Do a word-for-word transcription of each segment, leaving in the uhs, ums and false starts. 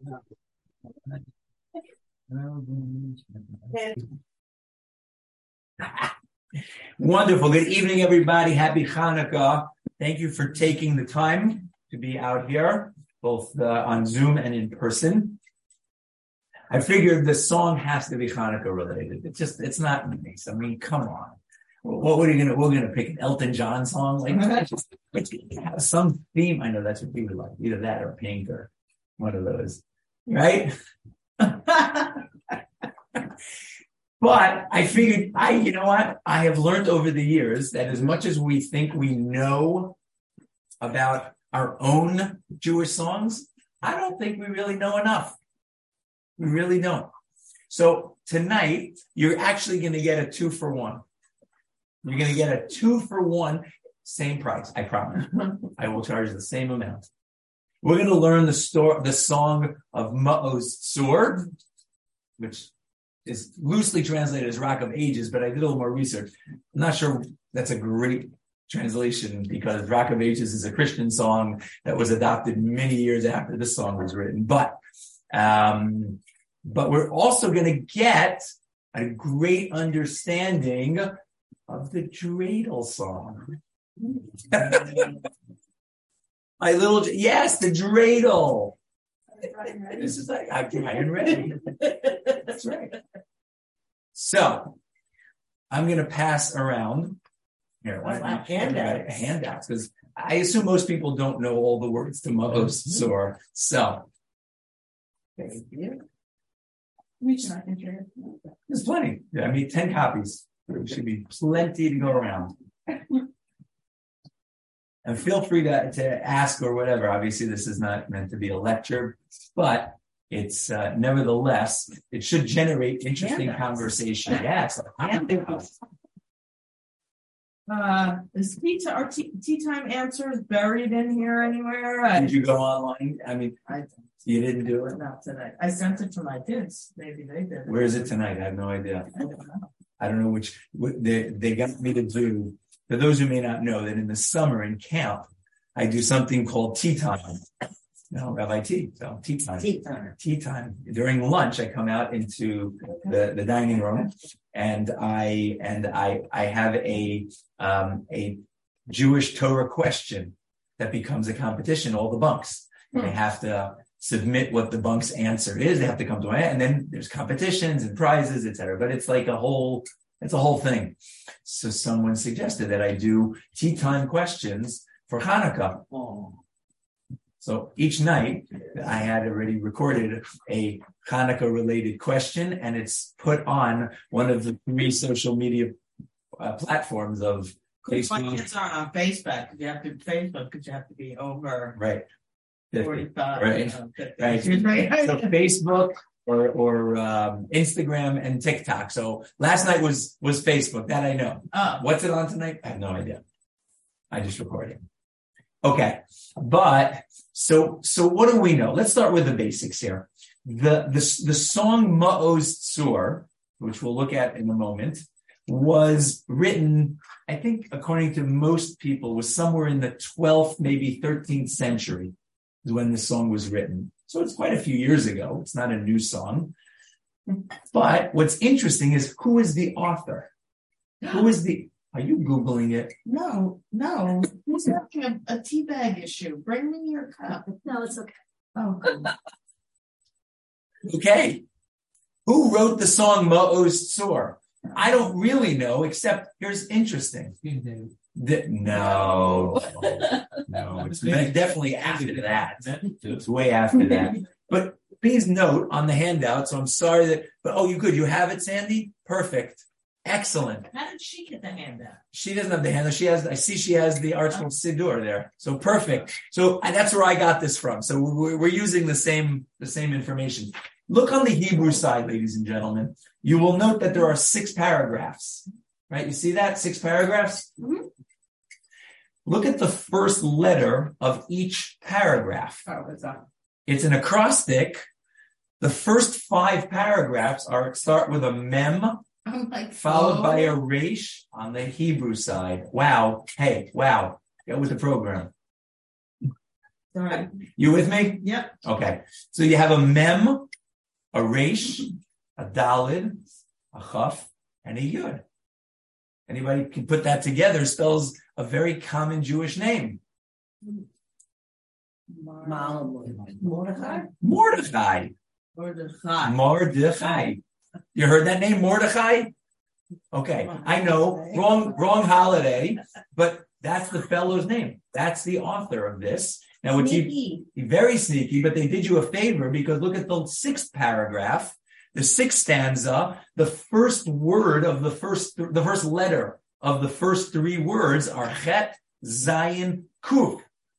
Wonderful. Good evening, everybody. Happy Hanukkah. Thank you for taking the time to be out here, both uh, on Zoom and in person. I figured the song has to be Hanukkah related. It's just, it's not nice. I mean, come on. What, what are you going to, we're going to pick an Elton John song? Like, just, have some theme. I know that's what people like. Either that or Pink or one of those. Right? But I figured, I, you know what? I have learned over the years that as much as we think we know about our own Jewish songs, I don't think we really know enough. We really don't. So tonight, you're actually going to get a two for one. You're going to get a two for one, same price, I promise. I will charge the same amount. We're going to learn the story, the song of Maoz Tzur, which is loosely translated as Rock of Ages, but I did a little more research. I'm not sure that's a great translation because Rock of Ages is a Christian song that was adopted many years after this song was written. But, um, but we're also going to get a great understanding of the dreidel song. My little, yes, the dreidel. This is like, I'm getting ready. That's right. So, I'm going to pass around here. Why not handouts? Handouts, because I assume most people don't know all the words to Maoz Tzur. So, thank you. There's plenty. Yeah, I mean, ten copies. There should be plenty to go around. And feel free to, to ask or whatever. Obviously, this is not meant to be a lecture, but it's uh, nevertheless, it should generate interesting yeah, conversation. Yes. Uh, is tea, t- our tea, tea time answers buried in here anywhere? I, Did you go online? I mean, I, you didn't do it? Not tonight. I sent it to my kids. Maybe they did. Where is it tonight? I have no idea. I don't know. I don't know which, they, they got me to do. For those who may not know that in the summer in camp, I do something called tea time. No, Rabbi Tea. So tea time. Tea time. Tea time. During lunch, I come out into the, the dining room and I, and I, I have a, um, a Jewish Torah question that becomes a competition, all the bunks. Hmm. They have to submit what the bunk's answer is. They have to come to it. And then there's competitions and prizes, et cetera. But it's like a whole, it's a whole thing. So someone suggested that I do tea time questions for Hanukkah. Oh. So each night I had already recorded a Hanukkah related question and it's put on one of the three social media uh, platforms of Facebook. My kids aren't on Facebook. You have to Facebook because you have to be over right. forty-five. Right. Right. So Facebook or, or, um, Instagram and TikTok. So last night was, was Facebook. That I know. Oh. What's it on tonight? I have no idea. I just recorded. Okay. But so, so what do we know? Let's start with the basics here. The, the, the song Maoz Tzur, which we'll look at in a moment, was written, I think, according to most people, was somewhere in the twelfth, maybe thirteenth century is when this song was written. So it's quite a few years ago. It's not a new song. But what's interesting is who is the author? Who is the, are you Googling it? No, no. Who's having a, a tea bag issue? Bring me your cup. No, it's okay. Oh. Okay. Who wrote the song Maoz Tzur? I don't really know, except here's interesting. The, no, no, it's definitely after that. It's way after that. But please note on the handout, so I'm sorry that, but oh, you good. You have it, Sandy? Perfect. Excellent. How did she get the handout? She doesn't have the handout. She has, I see she has the Archibald Siddur there. So perfect. So and that's where I got this from. So we're, we're using the same, the same information. Look on the Hebrew side, ladies and gentlemen. You will note that there are six paragraphs, right? You see that? Six paragraphs? Mm-hmm. Look at the first letter of each paragraph. Oh, what's that? It's an acrostic. The first five paragraphs are start with a mem, I'm like, followed oh. by a resh on the Hebrew side. Wow. Hey, wow. Get with the program. Sorry. You with me? Yep. Okay. So you have a mem, a resh, a dalid, a chaf, and a yud. Anybody can put that together, spells a very common Jewish name. Mordechai. Mordechai. Mordechai. Mordechai. You heard that name, Mordechai? Okay. I know, wrong, wrong holiday, but that's the fellow's name. That's the author of this. Now, what you very sneaky, but they did you a favor because look at the sixth paragraph, the sixth stanza, the first word of the first, the first letter of the first three words are Chet, Zayin, Kuf.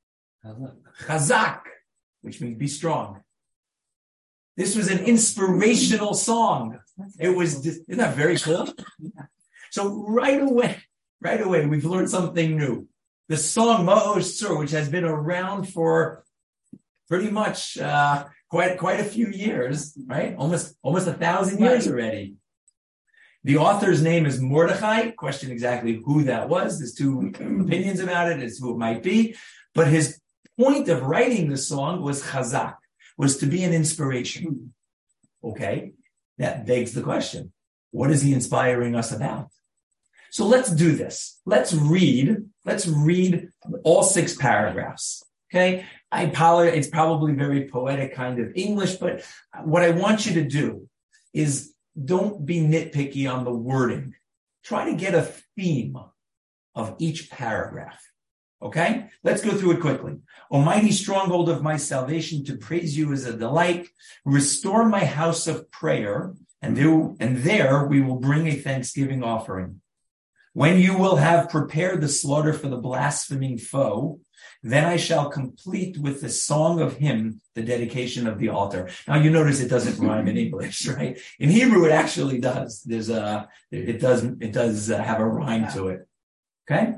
Chazak, which means be strong. This was an inspirational song. It was, isn't that very cool? So right away, right away, we've learned something new. The song Ma'oz Tzur, which has been around for pretty much uh, quite quite a few years, right? Almost almost a thousand years already. The author's name is Mordechai. Question exactly who that was. There's two opinions about it as who it might be. But his point of writing the song was chazak, was to be an inspiration. Okay, that begs the question: what is he inspiring us about? So let's do this. Let's read. Let's read all six paragraphs. Okay, I apologize. It's probably very poetic kind of English, but what I want you to do is don't be nitpicky on the wording. Try to get a theme of each paragraph. Okay, let's go through it quickly. Almighty stronghold of my salvation, to praise you is a delight. Restore my house of prayer, and there, and there we will bring a thanksgiving offering. When you will have prepared the slaughter for the blaspheming foe, then I shall complete with the song of hymn the dedication of the altar. Now you notice it doesn't rhyme in English, right? In Hebrew, it actually does. There's a, it does, it does have a rhyme to it. Okay.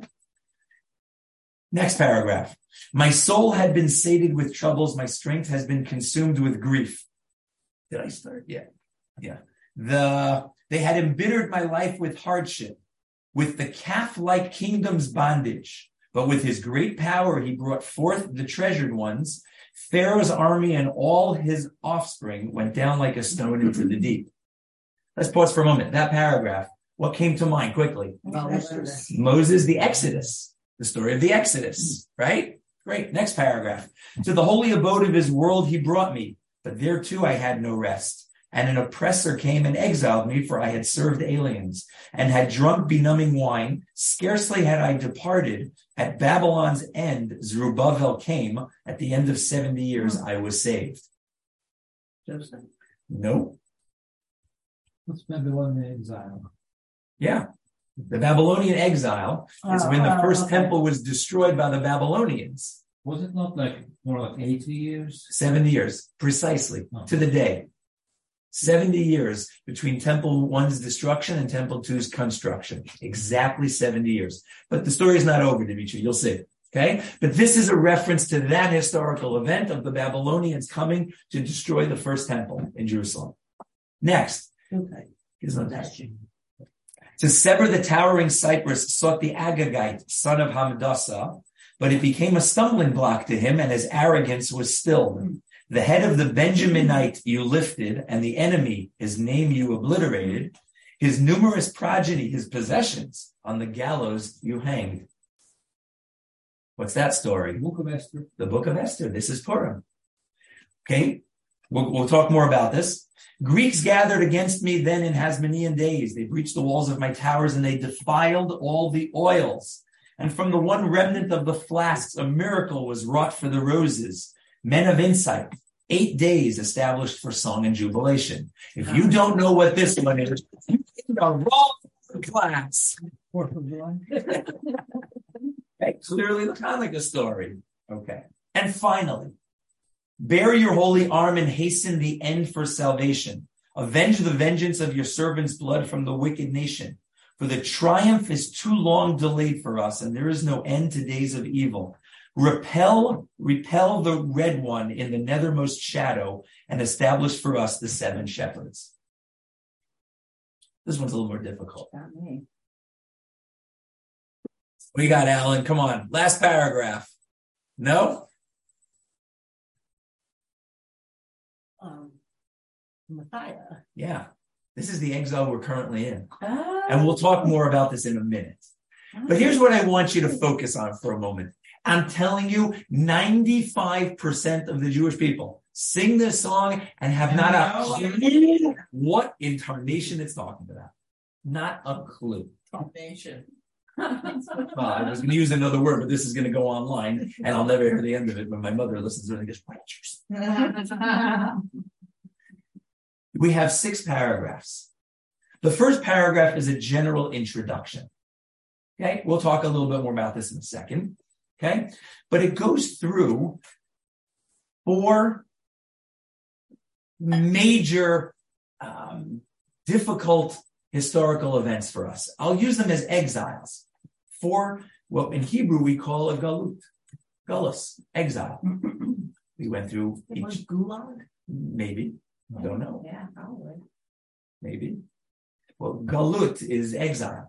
Next paragraph. My soul had been sated with troubles. My strength has been consumed with grief. Did I start? Yeah. Yeah. The, they had embittered my life with hardship, with the calf-like kingdom's bondage. But with his great power, he brought forth the treasured ones. Pharaoh's army and all his offspring went down like a stone into the deep. Let's pause for a moment. That paragraph, what came to mind quickly? Moses, Moses the Exodus, the story of the Exodus, right? Great. Next paragraph. To the holy abode of his world he brought me, but there too I had no rest. And an oppressor came and exiled me, for I had served aliens and had drunk benumbing wine. Scarcely had I departed. At Babylon's end, Zerubbabel came. At the end of seventy years, I was saved. Joseph. No. What's Babylonian exile? Yeah. The Babylonian exile is when the first okay. temple was destroyed by the Babylonians. Was it not like more like eighty years? seventy years, precisely, Oh. to the day. seventy years between Temple One's destruction and Temple Two's construction. Exactly seventy years. But the story is not over, Dimitri. You'll see. Okay? But this is a reference to that historical event of the Babylonians coming to destroy the first temple in Jerusalem. Next. Okay. To sever the towering cypress sought the Agagite, son of Hamdasa, but it became a stumbling block to him, and his arrogance was stilled. The head of the Benjaminite you lifted, and the enemy, his name you obliterated. His numerous progeny, his possessions, on the gallows you hanged. What's that story? The Book of Esther. The Book of Esther. This is Purim. Okay, we'll, we'll talk more about this. Greeks gathered against me then in Hasmonean days. They breached the walls of my towers, and they defiled all the oils. And from the one remnant of the flasks, a miracle was wrought for the roses. Men of insight, eight days established for song and jubilation. If you don't know what this one is, you're in the wrong class. Fourth of July. Okay, clearly the Hanukkah story. Okay. And finally, bear your holy arm and hasten the end for salvation. Avenge the vengeance of your servant's blood from the wicked nation. For the triumph is too long delayed for us, and there is no end to days of evil. Repel, repel the red one in the nethermost shadow, and establish for us the seven shepherds. This one's a little more difficult. Not me. We got Alan. Come on. Last paragraph. No? um, Messiah. Yeah. This is the exile we're currently in. Oh. And we'll talk more about this in a minute. But here's what I want you to focus on for a moment. I'm telling you, ninety-five percent of the Jewish people sing this song and have not a clue what incarnation it's talking about. Not a clue. Incarnation. Well, I was going to use another word, but this is going to go online, and I'll never hear the end of it when my mother listens to it and goes, "What?" We have six paragraphs. The first paragraph is a general introduction. Okay, we'll talk a little bit more about this in a second. Okay, but it goes through four major um, difficult historical events for us. I'll use them as exiles. For what in Hebrew we call a galut, galus, exile. We went through It was each, gulag? maybe, I don't know, Yeah, probably. maybe. Well, galut is exile.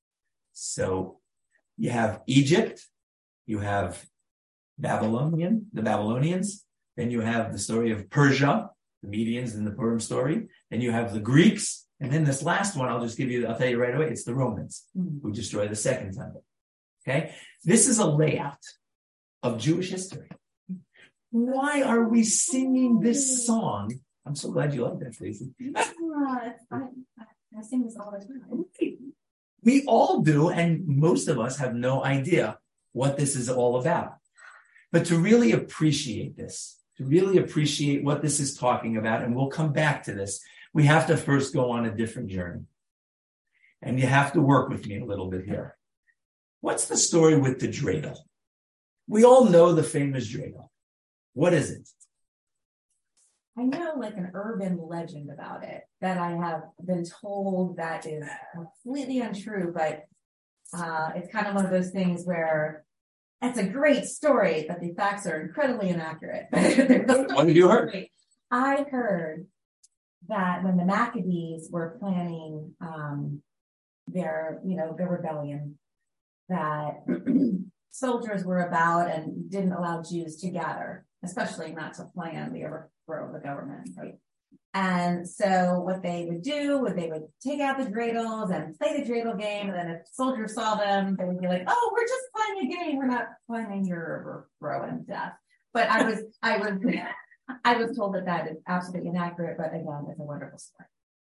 So you have Egypt, you have Babylonian, the Babylonians, then you have the story of Persia, the Medians in the Purim story, then you have the Greeks, and then this last one, I'll just give you, I'll tell you right away, it's the Romans Mm. who destroy the second temple. Okay? This is a layout of Jewish history. Why are we singing this song? I'm so glad you like that, Stacey. Uh, I, I, I sing this all the time. We all do, and most of us have no idea what this is all about. But to really appreciate this, to really appreciate what this is talking about, and we'll come back to this, we have to first go on a different journey. And you have to work with me a little bit here. What's the story with the dreidel? We all know the famous dreidel. What is it? I know like an urban legend about it that I have been told that is completely untrue, but uh, it's kind of one of those things where it's a great story, but the facts are incredibly inaccurate. What have you heard? I heard that when the Maccabees were planning um, their, you know, their rebellion, that soldiers were about and didn't allow Jews to gather, especially not to plan the overthrow of the government, right? And so what they would do was they would take out the dreidels and play the dreidel game, and then if soldiers saw them, they would be like, "Oh, we're just playing a game. We're not planning your overthrow and death." But I was, I was, I was told that that is absolutely inaccurate. But again, it's a wonderful story.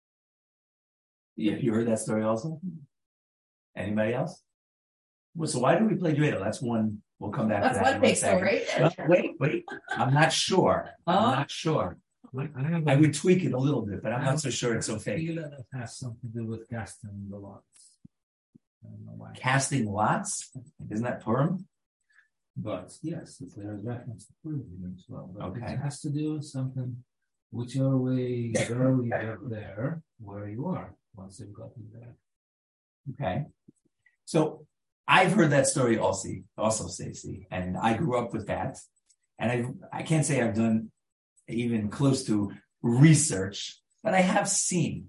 Yeah, you heard that story also? Anybody else? Well, so why do we play dreidel? That's one. We'll come back That's to that. one in big second. story. Well, wait, wait. I'm not sure. I'm Huh? not sure. I have I a would tweak it a little bit, but I'm not so sure it's so fake. feel that it has something to do with casting the lots. I don't know why. Casting lots? Isn't that Purim? But yes, there is reference to Purim as well. But Okay. it has to do with something whichever way you go, you get there where you are once you've gotten there. Okay. So I've heard that story also, also, Stacey, and I grew up with that. And I I can't say I've done even close to research, but I have seen.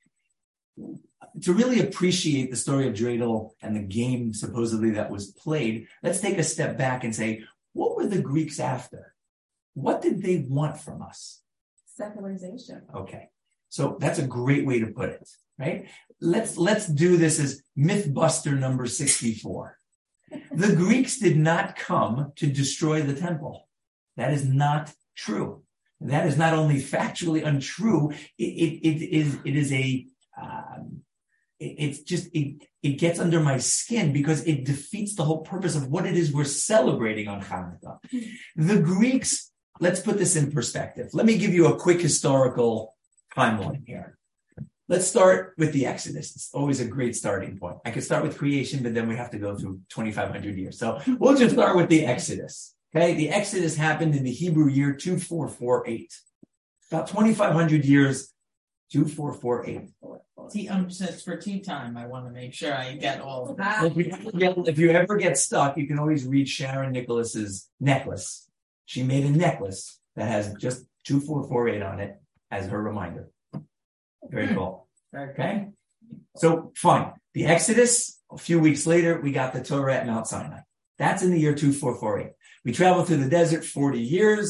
To really appreciate the story of dreidel and the game supposedly that was played, let's take a step back and say, what were the Greeks after? What did they want from us? Secularization. Okay. So that's a great way to put it, right? Let's, let's do this as Mythbuster number sixty-four. The Greeks did not come to destroy the temple. That is not true. That is not only factually untrue, it, it, it is, it is a, um, it, it's just, it, it gets under my skin because it defeats the whole purpose of what it is we're celebrating on Hanukkah. The Greeks, let's put this in perspective. Let me give you a quick historical timeline here. Let's start with the Exodus. It's always a great starting point. I could start with creation, but then we have to go through twenty-five hundred years. So we'll just start with the Exodus. Okay, the Exodus happened in the Hebrew year two four four eight. About twenty-five hundred years, two four four eight. Tea, um, since for tea time, I want to make sure I get all of Ah. that. If you, ever get, if you ever get stuck, you can always read Sharon Nicholas's necklace. She made a necklace that has just two four four eight on it as her reminder. Very cool. Okay, so fine. The Exodus, a few weeks later, we got the Torah at Mount Sinai. That's in the year two four four eight. We traveled through the desert forty years.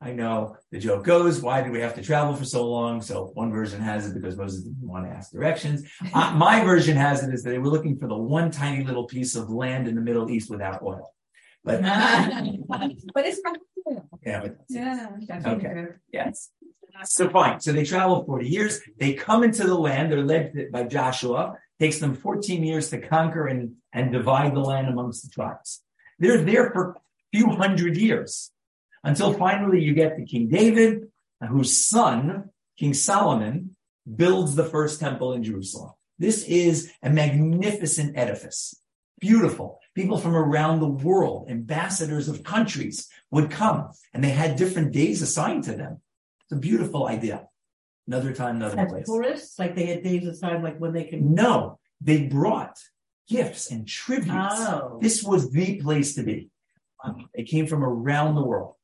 I know the joke goes, why did we have to travel for so long? So one version has it because Moses didn't want to ask directions. Uh, my version has it is that they were looking for the one tiny little piece of land in the Middle East without oil. But, But it's not. yeah, but Yeah. Okay. Yes. So fine. So they travel forty years. They come into the land. They're led by Joshua. Takes them fourteen years to conquer and, and divide the land amongst the tribes. They're there for a few hundred years until finally you get to King David, whose son, King Solomon, builds the first temple in Jerusalem. This is a magnificent edifice. Beautiful. People from around the world, ambassadors of countries, would come, and they had different days assigned to them. It's a beautiful idea. Another time, another As place. tourists, like they had days aside, like when they can. No, they brought gifts and tributes. Oh. This was the place to be. It came from around the world.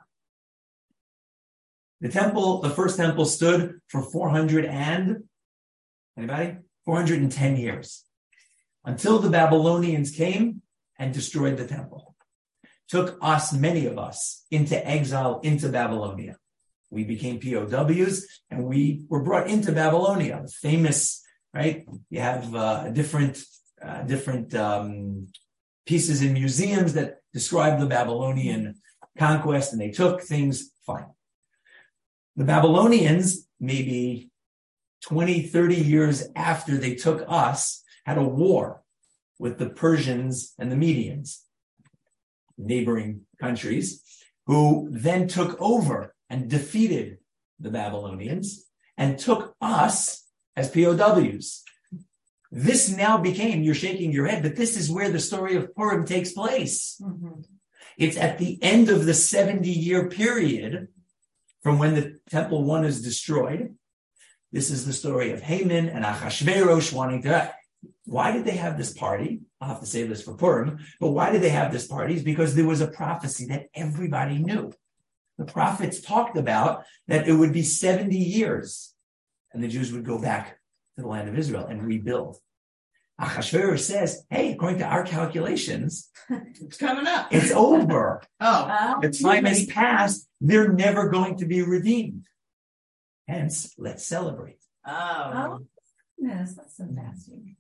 The temple, the first temple stood for four hundred and, anybody? four hundred ten years. Until the Babylonians came and destroyed the temple. Took us, many of us, into exile into Babylonia. We became P O Ws and we were brought into Babylonia. Famous, right? You have uh, different, uh, different um, pieces in museums that describe the Babylonian conquest, and they took things fine. The Babylonians, maybe twenty, thirty years after they took us, had a war with the Persians and the Medians, neighboring countries, who then took over and defeated the Babylonians and took us as P O Ws. This now became, you're shaking your head, but this is where the story of Purim takes place. Mm-hmm. It's at the end of the seventy-year period from when the temple one is destroyed. This is the story of Haman and Achashverosh wanting to... Why did they have this party? I'll have to say this for Purim, but why did they have this party? It's because there was a prophecy that everybody knew. The prophets talked about that it would be seventy years and the Jews would go back to the land of Israel and rebuild. Achashverosh says, hey, according to our calculations, It's coming up. it's over. Oh. The time has passed. They're never going to be redeemed. Hence, let's celebrate. Oh. Oh, goodness, that's so nasty.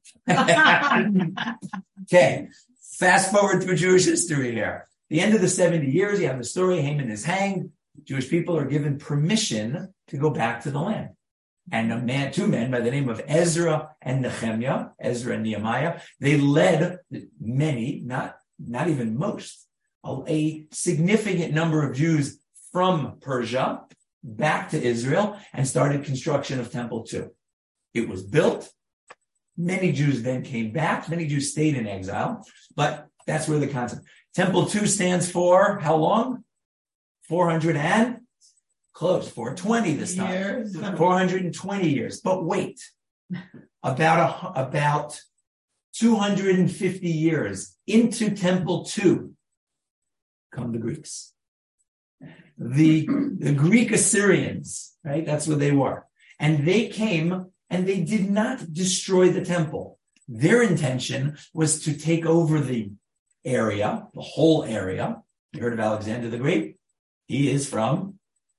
Okay, fast forward through Jewish history here. The end of the seventy years, you have the story, Haman is hanged. Jewish people are given permission to go back to the land. And a man, two men by the name of Ezra and Nehemiah, Ezra and Nehemiah, they led many, not, not even most, a, a significant number of Jews from Persia back to Israel and started construction of Temple two. It was built. Many Jews then came back. Many Jews stayed in exile, but that's where the concept. Temple two stands for how long? four hundred and close, four hundred twenty this time. Years. four hundred twenty years. But wait, about a, about two hundred fifty years into Temple two come the Greeks. The, the Greek Assyrians, right? That's what they were. And they came and they did not destroy the temple. Their intention was to take over the area, the whole area. You heard of Alexander the Great? He is from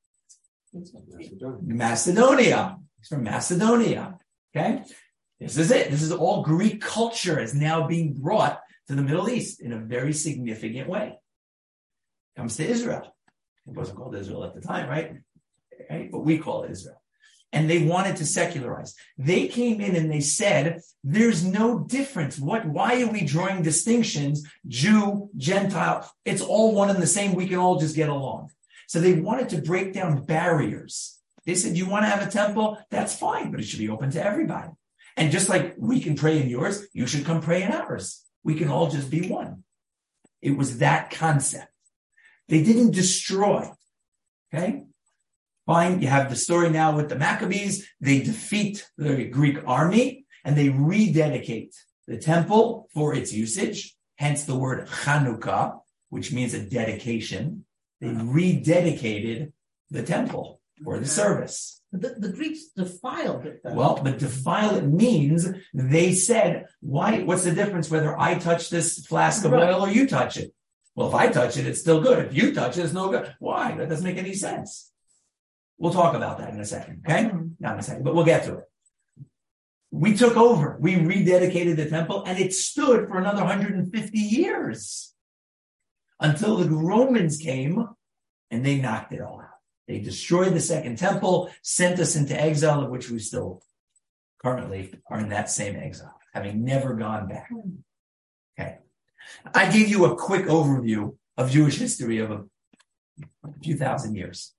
Macedonia. He's from Macedonia. Okay? This is it. This is all Greek culture is now being brought to the Middle East in a very significant way. Comes to Israel. It wasn't called Israel at the time, right? Right? But we call it Israel. And they wanted to secularize. They came in and they said, there's no difference. What, why are we drawing distinctions? Jew, Gentile, it's all one and the same. We can all just get along. So they wanted to break down barriers. They said, you want to have a temple? That's fine, but it should be open to everybody. And just like we can pray in yours, you should come pray in ours. We can all just be one. It was that concept. They didn't destroy. Okay? Fine, you have the story now with the Maccabees. They defeat the Greek army and they rededicate the temple for its usage. Hence the word Chanukah, which means a dedication. They rededicated the temple for the service. The, the Greeks defiled it, though. Well, but defile it means they said, why, what's the difference whether I touch this flask of Right. oil or you touch it? Well, if I touch it, it's still good. If you touch it, it's no good. Why? That doesn't make any sense. We'll talk about that in a second, okay? Not in a second, but we'll get to it. We took over. We rededicated the temple, and it stood for another one hundred fifty years until the Romans came and they knocked it all out. They destroyed the second temple, sent us into exile, of which we still currently are in that same exile, having never gone back. Okay. I gave you a quick overview of Jewish history of a, a few thousand years.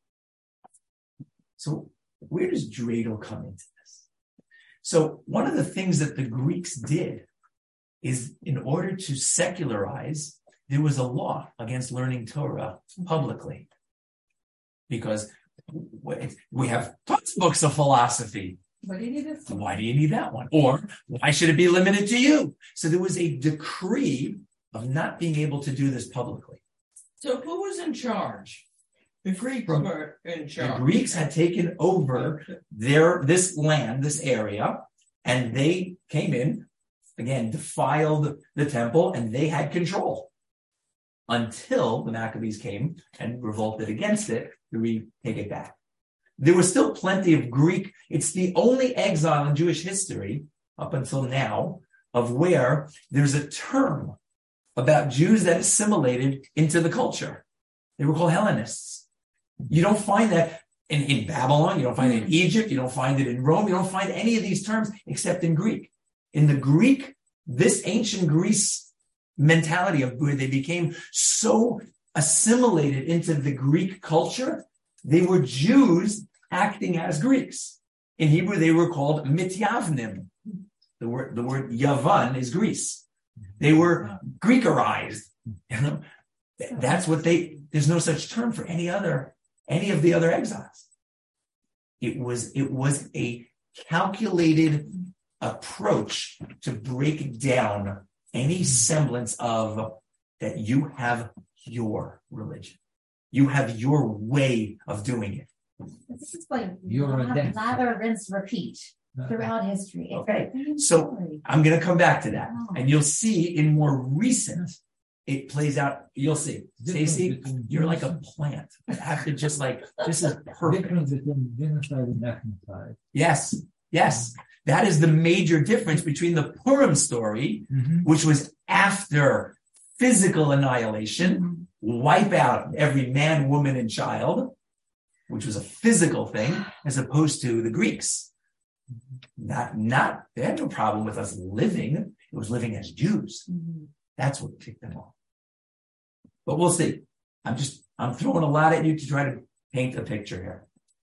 So where does dreidel come into this? So one of the things that the Greeks did is, in order to secularize, there was a law against learning Torah publicly. Because we have tons of books of philosophy. What do you need this? Why do you need that one? Or why should it be limited to you? So there was a decree of not being able to do this publicly. So who was in charge? The Greeks From- were in charge. The Greeks had taken over their this land, this area, and they came in, again, defiled the temple, and they had control until the Maccabees came and revolted against it to retake it back. There was still plenty of Greek. It's the only exile in Jewish history up until now of where there's a term about Jews that assimilated into the culture. They were called Hellenists. You don't find that in, in Babylon. You don't find it in Egypt. You don't find it in Rome. You don't find any of these terms except in Greek. In the Greek, this ancient Greece mentality of where they became so assimilated into the Greek culture, they were Jews acting as Greeks. In Hebrew, they were called mityavnim. The word, the word Yavan is Greece. They were Greekerized. You know, that's what they, there's no such term for any other, any of the other exiles. It was, it was a calculated approach to break down any semblance of that you have your religion. You have your way of doing it. This is like Your identity. lather, rinse, repeat throughout history. It's Okay. very So story. I'm going to come back to that. Oh. And you'll see in more recent, it plays out. You'll see. Stacey, you're like a plant. I have to just like, this is perfect. Difference between genocide and ethnocide. Yes. Yes. That is the major difference between the Purim story, Mm-hmm. which was after physical annihilation, wipe out every man, woman, and child, which was a physical thing, as opposed to the Greeks. Not, not, they had no problem with us living. It was living as Jews. Mhm. That's what kicked them off. But we'll see. I'm just, I'm throwing a lot at you to try to paint a picture here.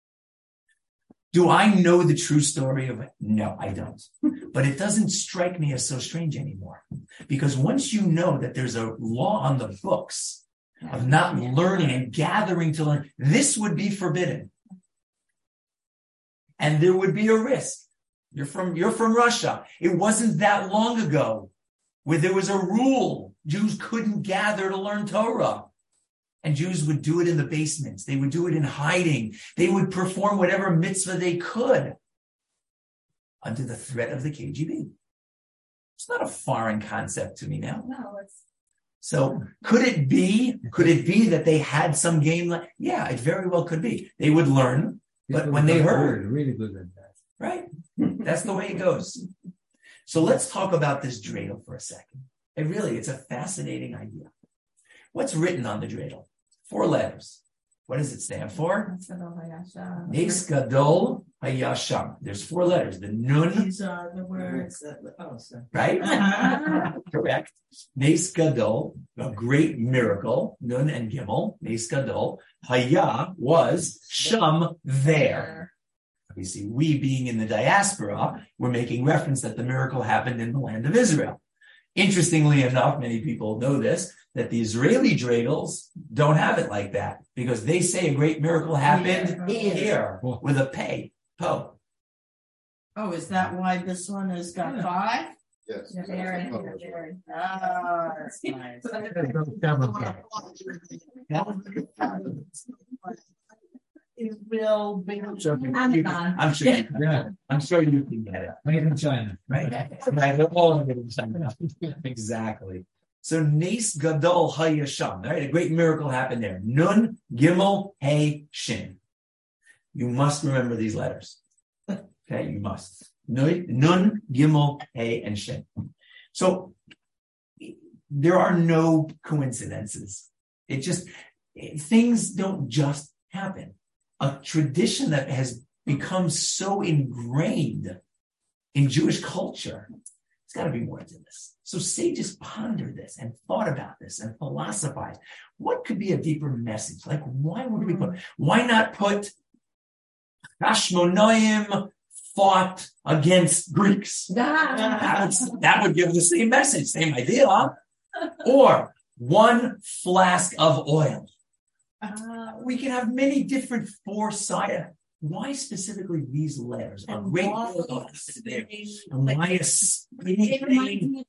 Do I know the true story of it? No, I don't. But it doesn't strike me as so strange anymore. Because once you know that there's a law on the books of not learning and gathering to learn, this would be forbidden. And there would be a risk. You're from, you're from Russia. It wasn't that long ago where there was a rule. Jews couldn't gather to learn Torah. And Jews would do it in the basements. They would do it in hiding. They would perform whatever mitzvah they could under the threat of the K G B. It's not a foreign concept to me now. No, it's So could it be, could it be that they had some game? Like, yeah, it very well could be. They would learn, but when they heard, really good at that. right? That's the way it goes. So let's talk about this dreidel for a second. It really, it's a fascinating idea. What's written on the dreidel? Four letters. What does it stand for? Nes Gadol Hayasham. There's four letters. The Nun, These are the words that, oh, sorry. right? Correct. Nes Gadol, a great miracle. Nun and Gimel. Nes Gadol. Haya was Sham there. You see, we being in the diaspora, we're making reference that the miracle happened in the land of Israel. Interestingly enough, many people know this, that the Israeli dreidels don't have it like that because they say a great miracle happened Here. here with a pay, po. Oh, is that why this one has got Yeah. five? Yes. very, very. Ah, that's nice. It will be. I'm gone. I'm sure, Yeah, I'm sure you can get it, made in China. right? Right, they're all made in China. Exactly. So Nes Gadol Hayasham, right? A great miracle happened there. Nun Gimel Hey Shin. You must remember these letters. Okay, you must. Nun, Nun Gimel Hey and Shin. So there are no coincidences. It just things don't just happen. A tradition that has become so ingrained in Jewish culture, it's got to be more to this. So sages pondered this and thought about this and philosophized. What could be a deeper message? Like, why would we put, why not put Hashmonaim fought against Greeks? That would, that would give the same message, same idea, huh? Or one flask of oil. Uh, we can have many different four-sided. Why specifically these letters? A great deal of there. And why a spinning?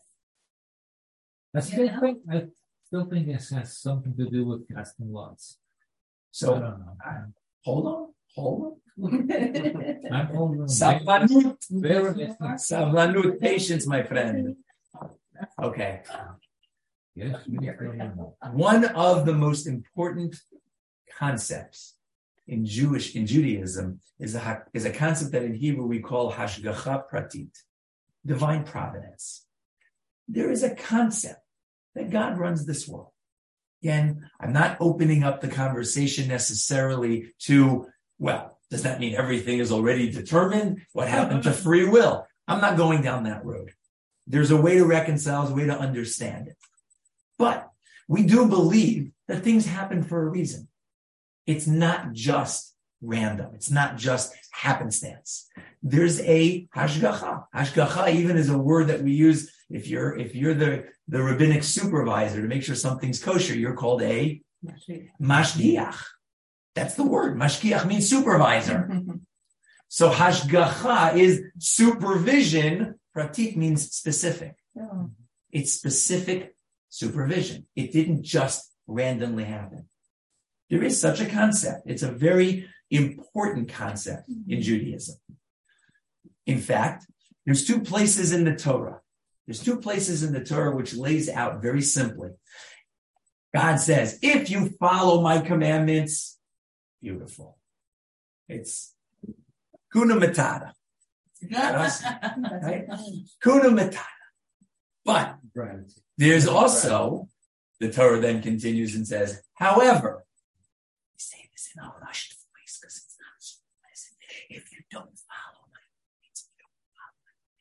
I still think I still think it has something to do with casting lots. So I don't know. uh, hold on, hold on. I'm holding on. Savlanut, Bear with me. Savlanut, patience, my friend. Okay. Yes, we still know. One of the most important concepts in Jewish in Judaism is a is a concept that in Hebrew we call hashgacha pratit, divine providence. There is a concept that God runs this world. Again, I'm not opening up the conversation necessarily to, well, does that mean everything is already determined? What happened to free will? I'm not going down that road. There's a way to reconcile, a way to understand it. But we do believe that things happen for a reason. It's not just random. It's not just happenstance. There's a hashgacha. Hashgacha even is a word that we use if you're if you're the, the rabbinic supervisor to make sure something's kosher. You're called a mashgiach. That's the word. Mashgiach means supervisor. So hashgacha is supervision. Pratik means specific. Oh. It's specific supervision. It didn't just randomly happen. There is such a concept. It's a very important concept in Judaism. In fact, there's two places in the Torah. There's two places in the Torah which lays out very simply. God says, if you follow my commandments, beautiful. It's kuna matata. Right? Kuna matata. But there's also, the Torah then continues and says, however, we say this in a hushed voice because it's not so pleasant. If you don't follow my commandments, if you don't follow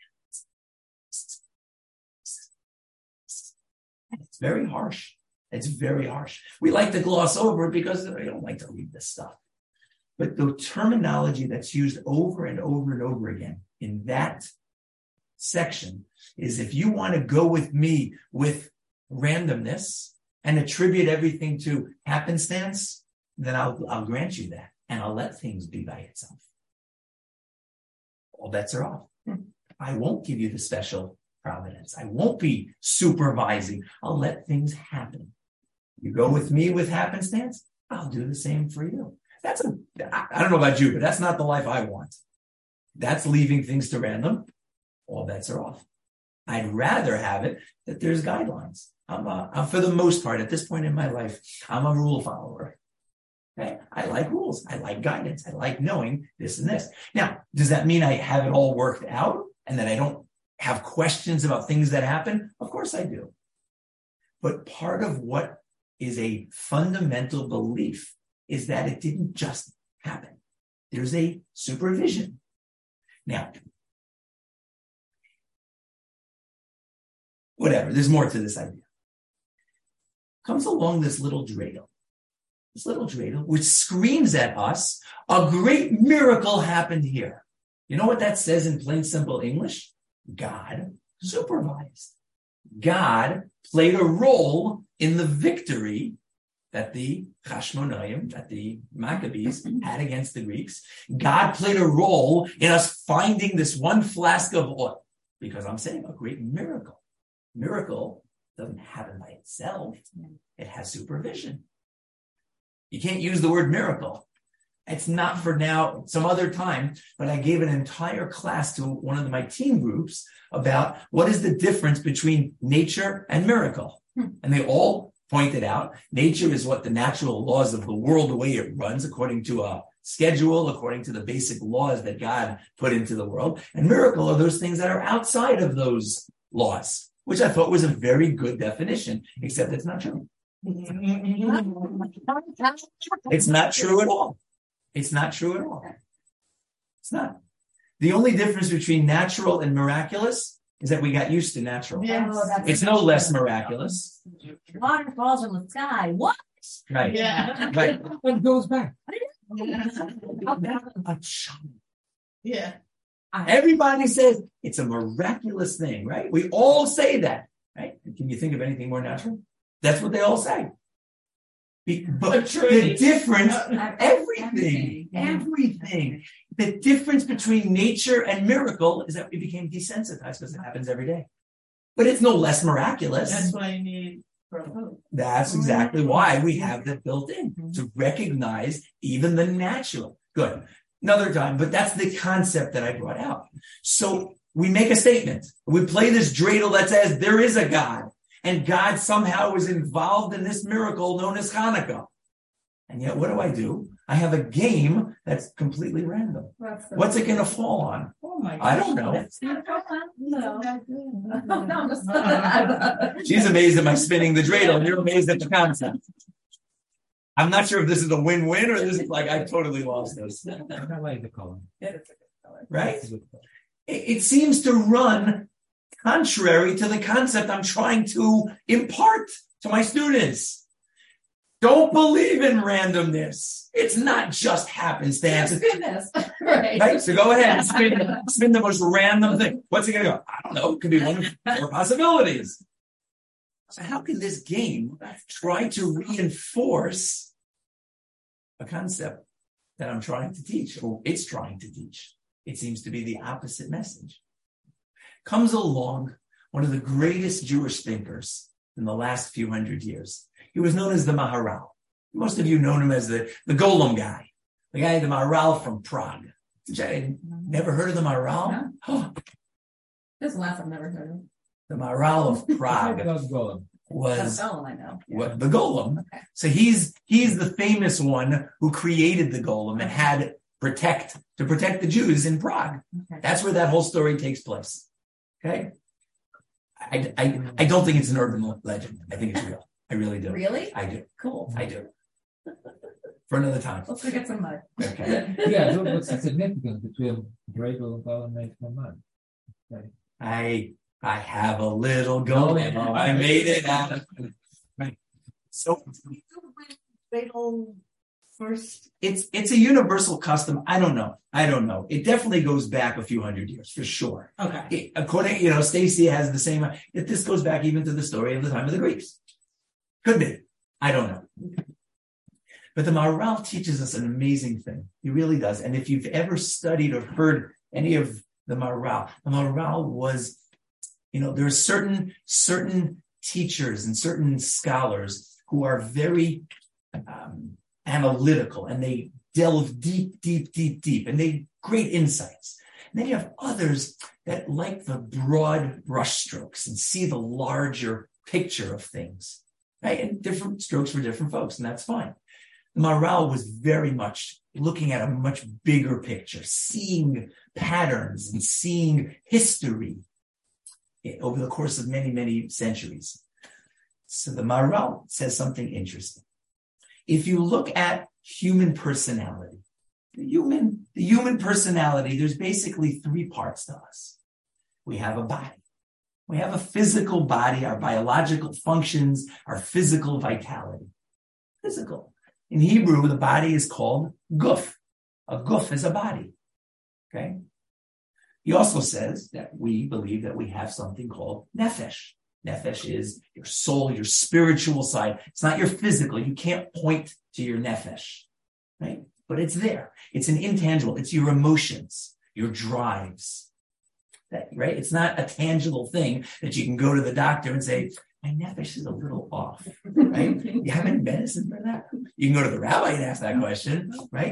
my commandments, it's very harsh. It's very harsh. We like to gloss over it because we don't like to read this stuff. But the terminology that's used over and over and over again in that section is if you want to go with me with randomness and attribute everything to happenstance, then I'll, I'll grant you that, and I'll let things be by itself. All bets are off. I won't give you the special providence. I won't be supervising. I'll let things happen. You go with me with happenstance, I'll do the same for you. That's a, I don't know about you, but that's not the life I want. That's leaving things to random. All bets are off. I'd rather have it that there's guidelines. I'm, a, I'm for the most part, at this point in my life, I'm a rule follower. Okay? I like rules. I like guidance. I like knowing this and this. Now, does that mean I have it all worked out and that I don't have questions about things that happen? Of course I do. But part of what is a fundamental belief is that it didn't just happen. There's a supervision. Now, whatever, there's more to this idea. Comes along this little dreidel. This little dreidel, which screams at us, a great miracle happened here. You know what that says in plain, simple English? God supervised. God played a role in the victory that the Hashmonaim, that the Maccabees had against the Greeks. God played a role in us finding this one flask of oil, because I'm saying a great miracle. Miracle doesn't happen by itself. It has supervision. You can't use the word miracle It's not for now, some other time, but I gave an entire class to one of my teen groups about what is the difference between nature and miracle. Hmm. And they all pointed out nature is what the natural laws of the world, the way it runs according to a schedule, according to the basic laws that God put into the world. And miracle are those things that are outside of those laws, which I thought was a very good definition, except it's not true. It's not true at all. It's not true at all. It's not. The only difference between natural and miraculous is that we got used to natural. Yes. Oh, that's It's no less miraculous. Water falls from the sky. What? Right. Yeah. Right. It goes back. A child. Yeah. Everybody says it's a miraculous thing, right? We all say that, right? Can you think of anything more natural? That's what they all say. Be- But the difference, everything, everything, the difference between nature and miracle is that we became desensitized because it happens every day. But it's no less miraculous. That's why you need hope. That's exactly why we have that built in, to recognize even the natural. Good. Another time, but that's the concept that I brought out. So we make a statement. We play this dreidel that says there is a God, and God somehow was involved in this miracle known as Hanukkah. And yet, what do I do? I have a game that's completely random. What's it going to fall on? Oh my God. I don't know. No. She's amazed at my spinning the dreidel, and you're amazed at the concept. I'm not sure if this is a win-win or this is like, I totally lost this. I like the color. Right? It, it seems to run contrary to the concept I'm trying to impart to my students. Don't believe in randomness. It's not just happenstance. Goodness. Right. Right? So go ahead and spin, spin the most random thing. What's it going to go? I don't know. It could be one of four possibilities. So how can this game try to reinforce a concept that I'm trying to teach, or it's trying to teach? It seems to be the opposite message. Comes along one of the greatest Jewish thinkers in the last few hundred years. He was known as the Maharal. Most of you know him as the, the Golem guy, the guy, the Maharal from Prague. Did you never heard of the Maharal? No. This is the last I've never heard of. The Maharal of Prague That's Golem. was Oh, I know. what, the Golem. Okay. So he's he's the famous one who created the Golem and had protect to protect the Jews in Prague. Okay. That's where that whole story takes place. Okay, I, I I don't think it's an urban legend. I think it's real. I really do. Really? I do. Cool. I do. For another time. Let's go get some mud. Okay. Yeah, so what's the significance between dreidel and golem made from mud? Okay. I I have a little Golem. Oh, yeah. I made it out of. Right. So Fatal first. it's it's a universal custom. I don't know. I don't know. It definitely goes back a few hundred years for sure. Okay. It, according, you know, Stacy has the same. If this goes back even to the story of the time of the Greeks, could be. I don't know. But the Maharal teaches us an amazing thing. He really does. And if you've ever studied or heard any of the Maharal, the Maharal was, you know, there are certain certain teachers and certain scholars who are very um, analytical, and they delve deep, deep, deep, deep, and they great insights. And then you have others that like the broad brushstrokes and see the larger picture of things, right? And different strokes for different folks, and that's fine. The Maharal was very much looking at a much bigger picture, seeing patterns and seeing history over the course of many, many centuries. So the Maharal says something interesting. If you look at human personality, the human, the human personality, there's basically three parts to us. We have a body. We have a physical body, our biological functions, our physical vitality. Physical. In Hebrew, the body is called guf. A guf is a body. Okay? He also says that we believe that we have something called nefesh. Nefesh is your soul, your spiritual side. It's not your physical. You can't point to your nefesh, right? But it's there. It's an intangible. It's your emotions, your drives, that, right? It's not a tangible thing that you can go to the doctor and say, my nefesh is a little off, right? You have any medicine for that? You can go to the rabbi and ask that question, right?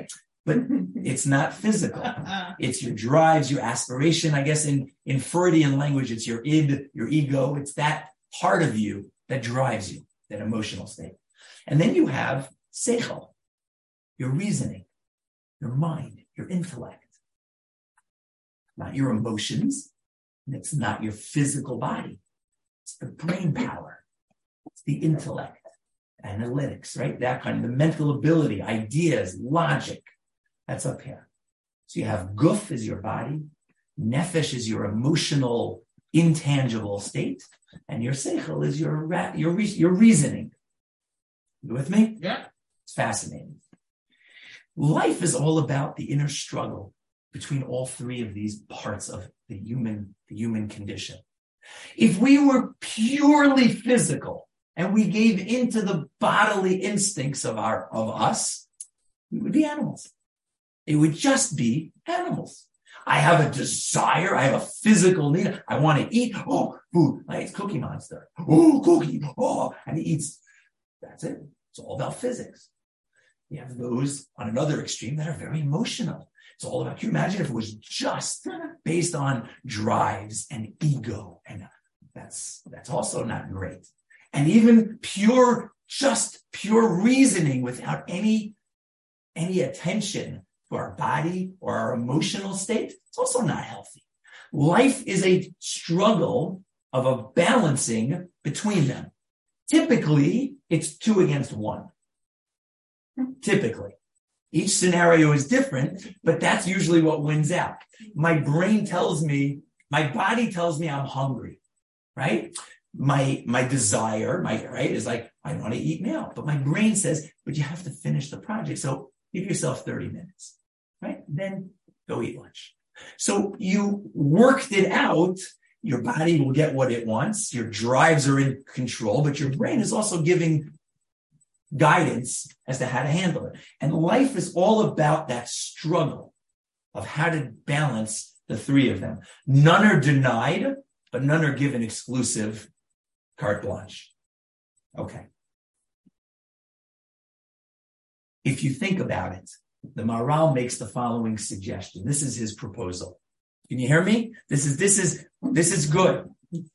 but it's not physical. It's your drives, your aspiration. I guess in, in Freudian language, it's your id, your ego. It's that part of you that drives you, that emotional state. And then you have seichel, your reasoning, your mind, your intellect. Not your emotions. And it's not your physical body. It's the brain power. It's the intellect, analytics, right? That kind of the mental ability, ideas, logic. That's up here. So you have guf is your body, nefesh is your emotional, intangible state, and your seichel is your ra- your re- your reasoning. You with me? Yeah. It's fascinating. Life is all about the inner struggle between all three of these parts of the human, the human condition. If we were purely physical and we gave into the bodily instincts of our, of us, we would be animals. It would just be animals. I have a desire. I have a physical need. I want to eat. Oh, food. Like it's Cookie Monster. Oh, cookie. Oh, and he eats. That's it. It's all about physics. You have those on another extreme that are very emotional. It's all about, can you imagine if it was just based on drives and ego? And that's, that's also not great. And even pure, just pure reasoning without any, any attention to our body or our emotional state, it's also not healthy. Life is a struggle of a balancing between them. Typically, it's two against one. Typically. Each scenario is different, but that's usually what wins out. My brain tells me, my body tells me I'm hungry, right? My, my desire, my, right, is like, I want to eat now. But my brain says, but you have to finish the project. So give yourself thirty minutes, right? Then go eat lunch. So you worked it out. Your body will get what it wants. Your drives are in control, but your brain is also giving guidance as to how to handle it. And life is all about that struggle of how to balance the three of them. None are denied, but none are given exclusive carte blanche. Okay. If you think about it, the Maharal makes the following suggestion. This is his proposal. Can you hear me? This is, this is, this is good.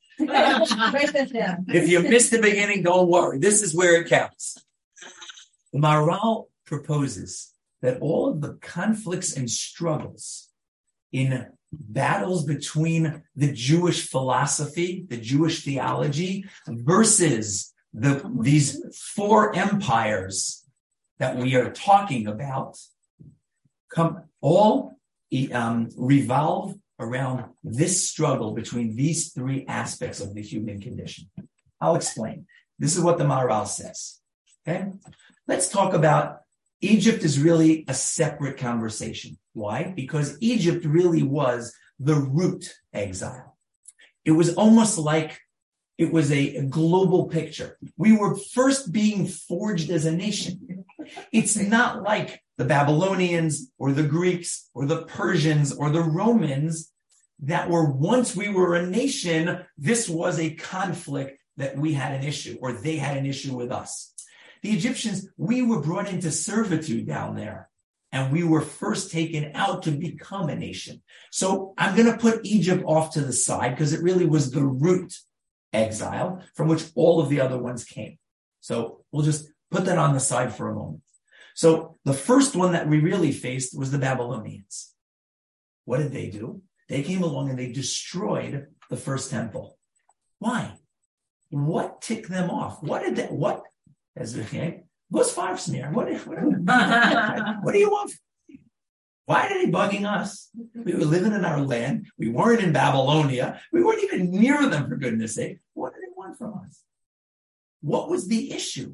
If you missed the beginning, don't worry. This is where it counts. The Maharal proposes that all of the conflicts and struggles in battles between the Jewish philosophy, the Jewish theology, versus the, these four empires that we are talking about, come all um, revolve around this struggle between these three aspects of the human condition. I'll explain. This is what the Maharal says. Okay? Let's talk about Egypt is really a separate conversation. Why? Because Egypt really was the root exile. It was almost like it was a, a global picture. We were first being forged as a nation. It's not like the Babylonians or the Greeks or the Persians or the Romans that were, once we were a nation, this was a conflict that we had an issue or they had an issue with us. The Egyptians, we were brought into servitude down there, and we were first taken out to become a nation. So I'm going to put Egypt off to the side because it really was the root exile from which all of the other ones came. So we'll just put that on the side for a moment. So the first one that we really faced was the Babylonians. What did they do? They came along and they destroyed the first temple. Why? What ticked them off? What did that, what? As okay, what's five snare? What, what, what do you want? Why are they bugging us? We were living in our land. We weren't in Babylonia. We weren't even near them, for goodness sake. What do they want from us? What was the issue?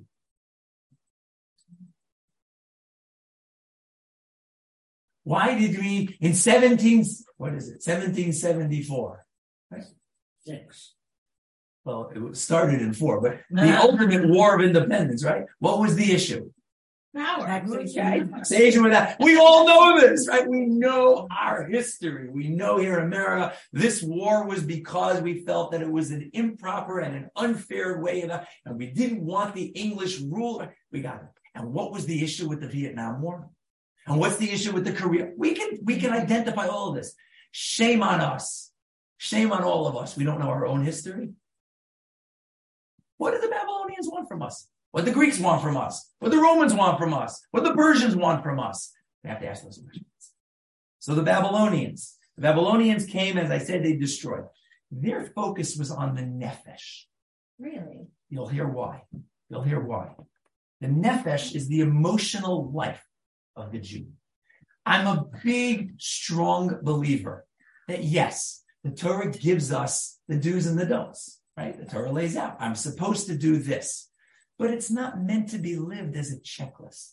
Why did we, in seventeen, what is it, seventeen seventy-four? Right? Six. Well, it started in four, but the ultimate war of independence, right? What was the issue? Power. Taxation with that. We all know this, right? We know our history. We know here in America, this war was because we felt that it was an improper and an unfair way of that, and we didn't want the English rule. We got it. And what was the issue with the Vietnam War? And what's the issue with the career? We can, we can identify all of this. Shame on us. Shame on all of us. We don't know our own history. What did the Babylonians want from us? What the Greeks want from us? What the Romans want from us? What the Persians want from us? We have to ask those questions. So the Babylonians, the Babylonians came, as I said, they destroyed. Their focus was on the nefesh. Really? You'll hear why. You'll hear why. The nefesh is the emotional life of the Jew. I'm a big, strong believer that yes, the Torah gives us the do's and the don'ts, right? The Torah lays out, I'm supposed to do this, but it's not meant to be lived as a checklist.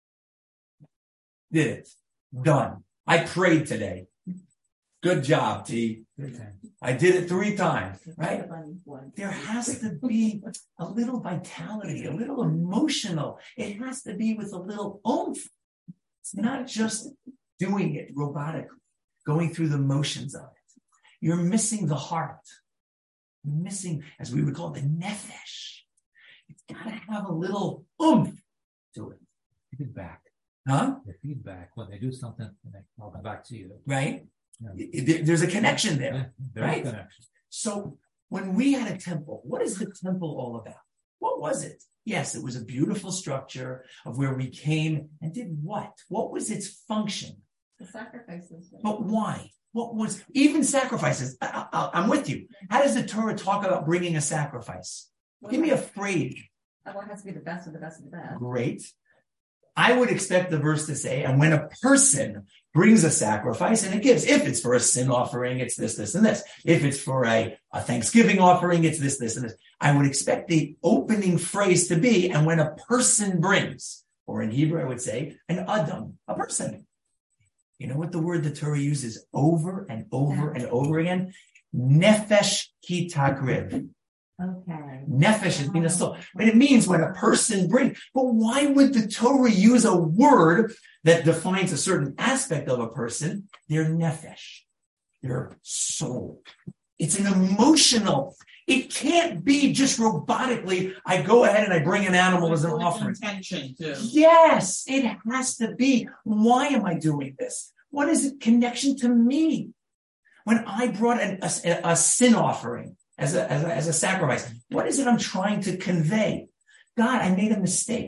Did it. Done. I prayed today. Good job, T. I did it three times, right? There has to be a little vitality, a little emotional. It has to be with a little oomph. It's not just doing it robotically, going through the motions of it. You're missing the heart. You're missing, as we would call it, the nefesh. It's got to have a little oomph to it. Feedback. Huh? The feedback. When they do something, I'll come back to you. Right? Yeah. There's a connection there, yeah, right? Connection. So when we had a temple, what is the temple all about? What was it? Yes, it was a beautiful structure of where we came and did what? What was its function? The sacrifices. But why? What was, even sacrifices? I, I, I'm with you. How does the Torah talk about bringing a sacrifice? Give me a phrase. Everyone has to be the best of the best of the best. Great. I would expect the verse to say, and when a person brings a sacrifice and it gives, if it's for a sin offering, it's this, this, and this. If it's for a, a Thanksgiving offering, it's this, this, and this. I would expect the opening phrase to be, and when a person brings, or in Hebrew I would say, an Adam, a person. You know what the word the Torah uses over and over and over again? Nefesh ki takriv. Okay. Nefesh is mean a soul. But it means when a person brings. But why would the Torah use a word that defines a certain aspect of a person? Their nefesh, their soul. It's an emotional. It can't be just robotically, I go ahead and I bring an animal as an offering. Intention too. Yes, it has to be. Why am I doing this? What is it connection to me? When I brought an, a, a sin offering, As a, as a as a sacrifice. What is it I'm trying to convey? God, I made a mistake.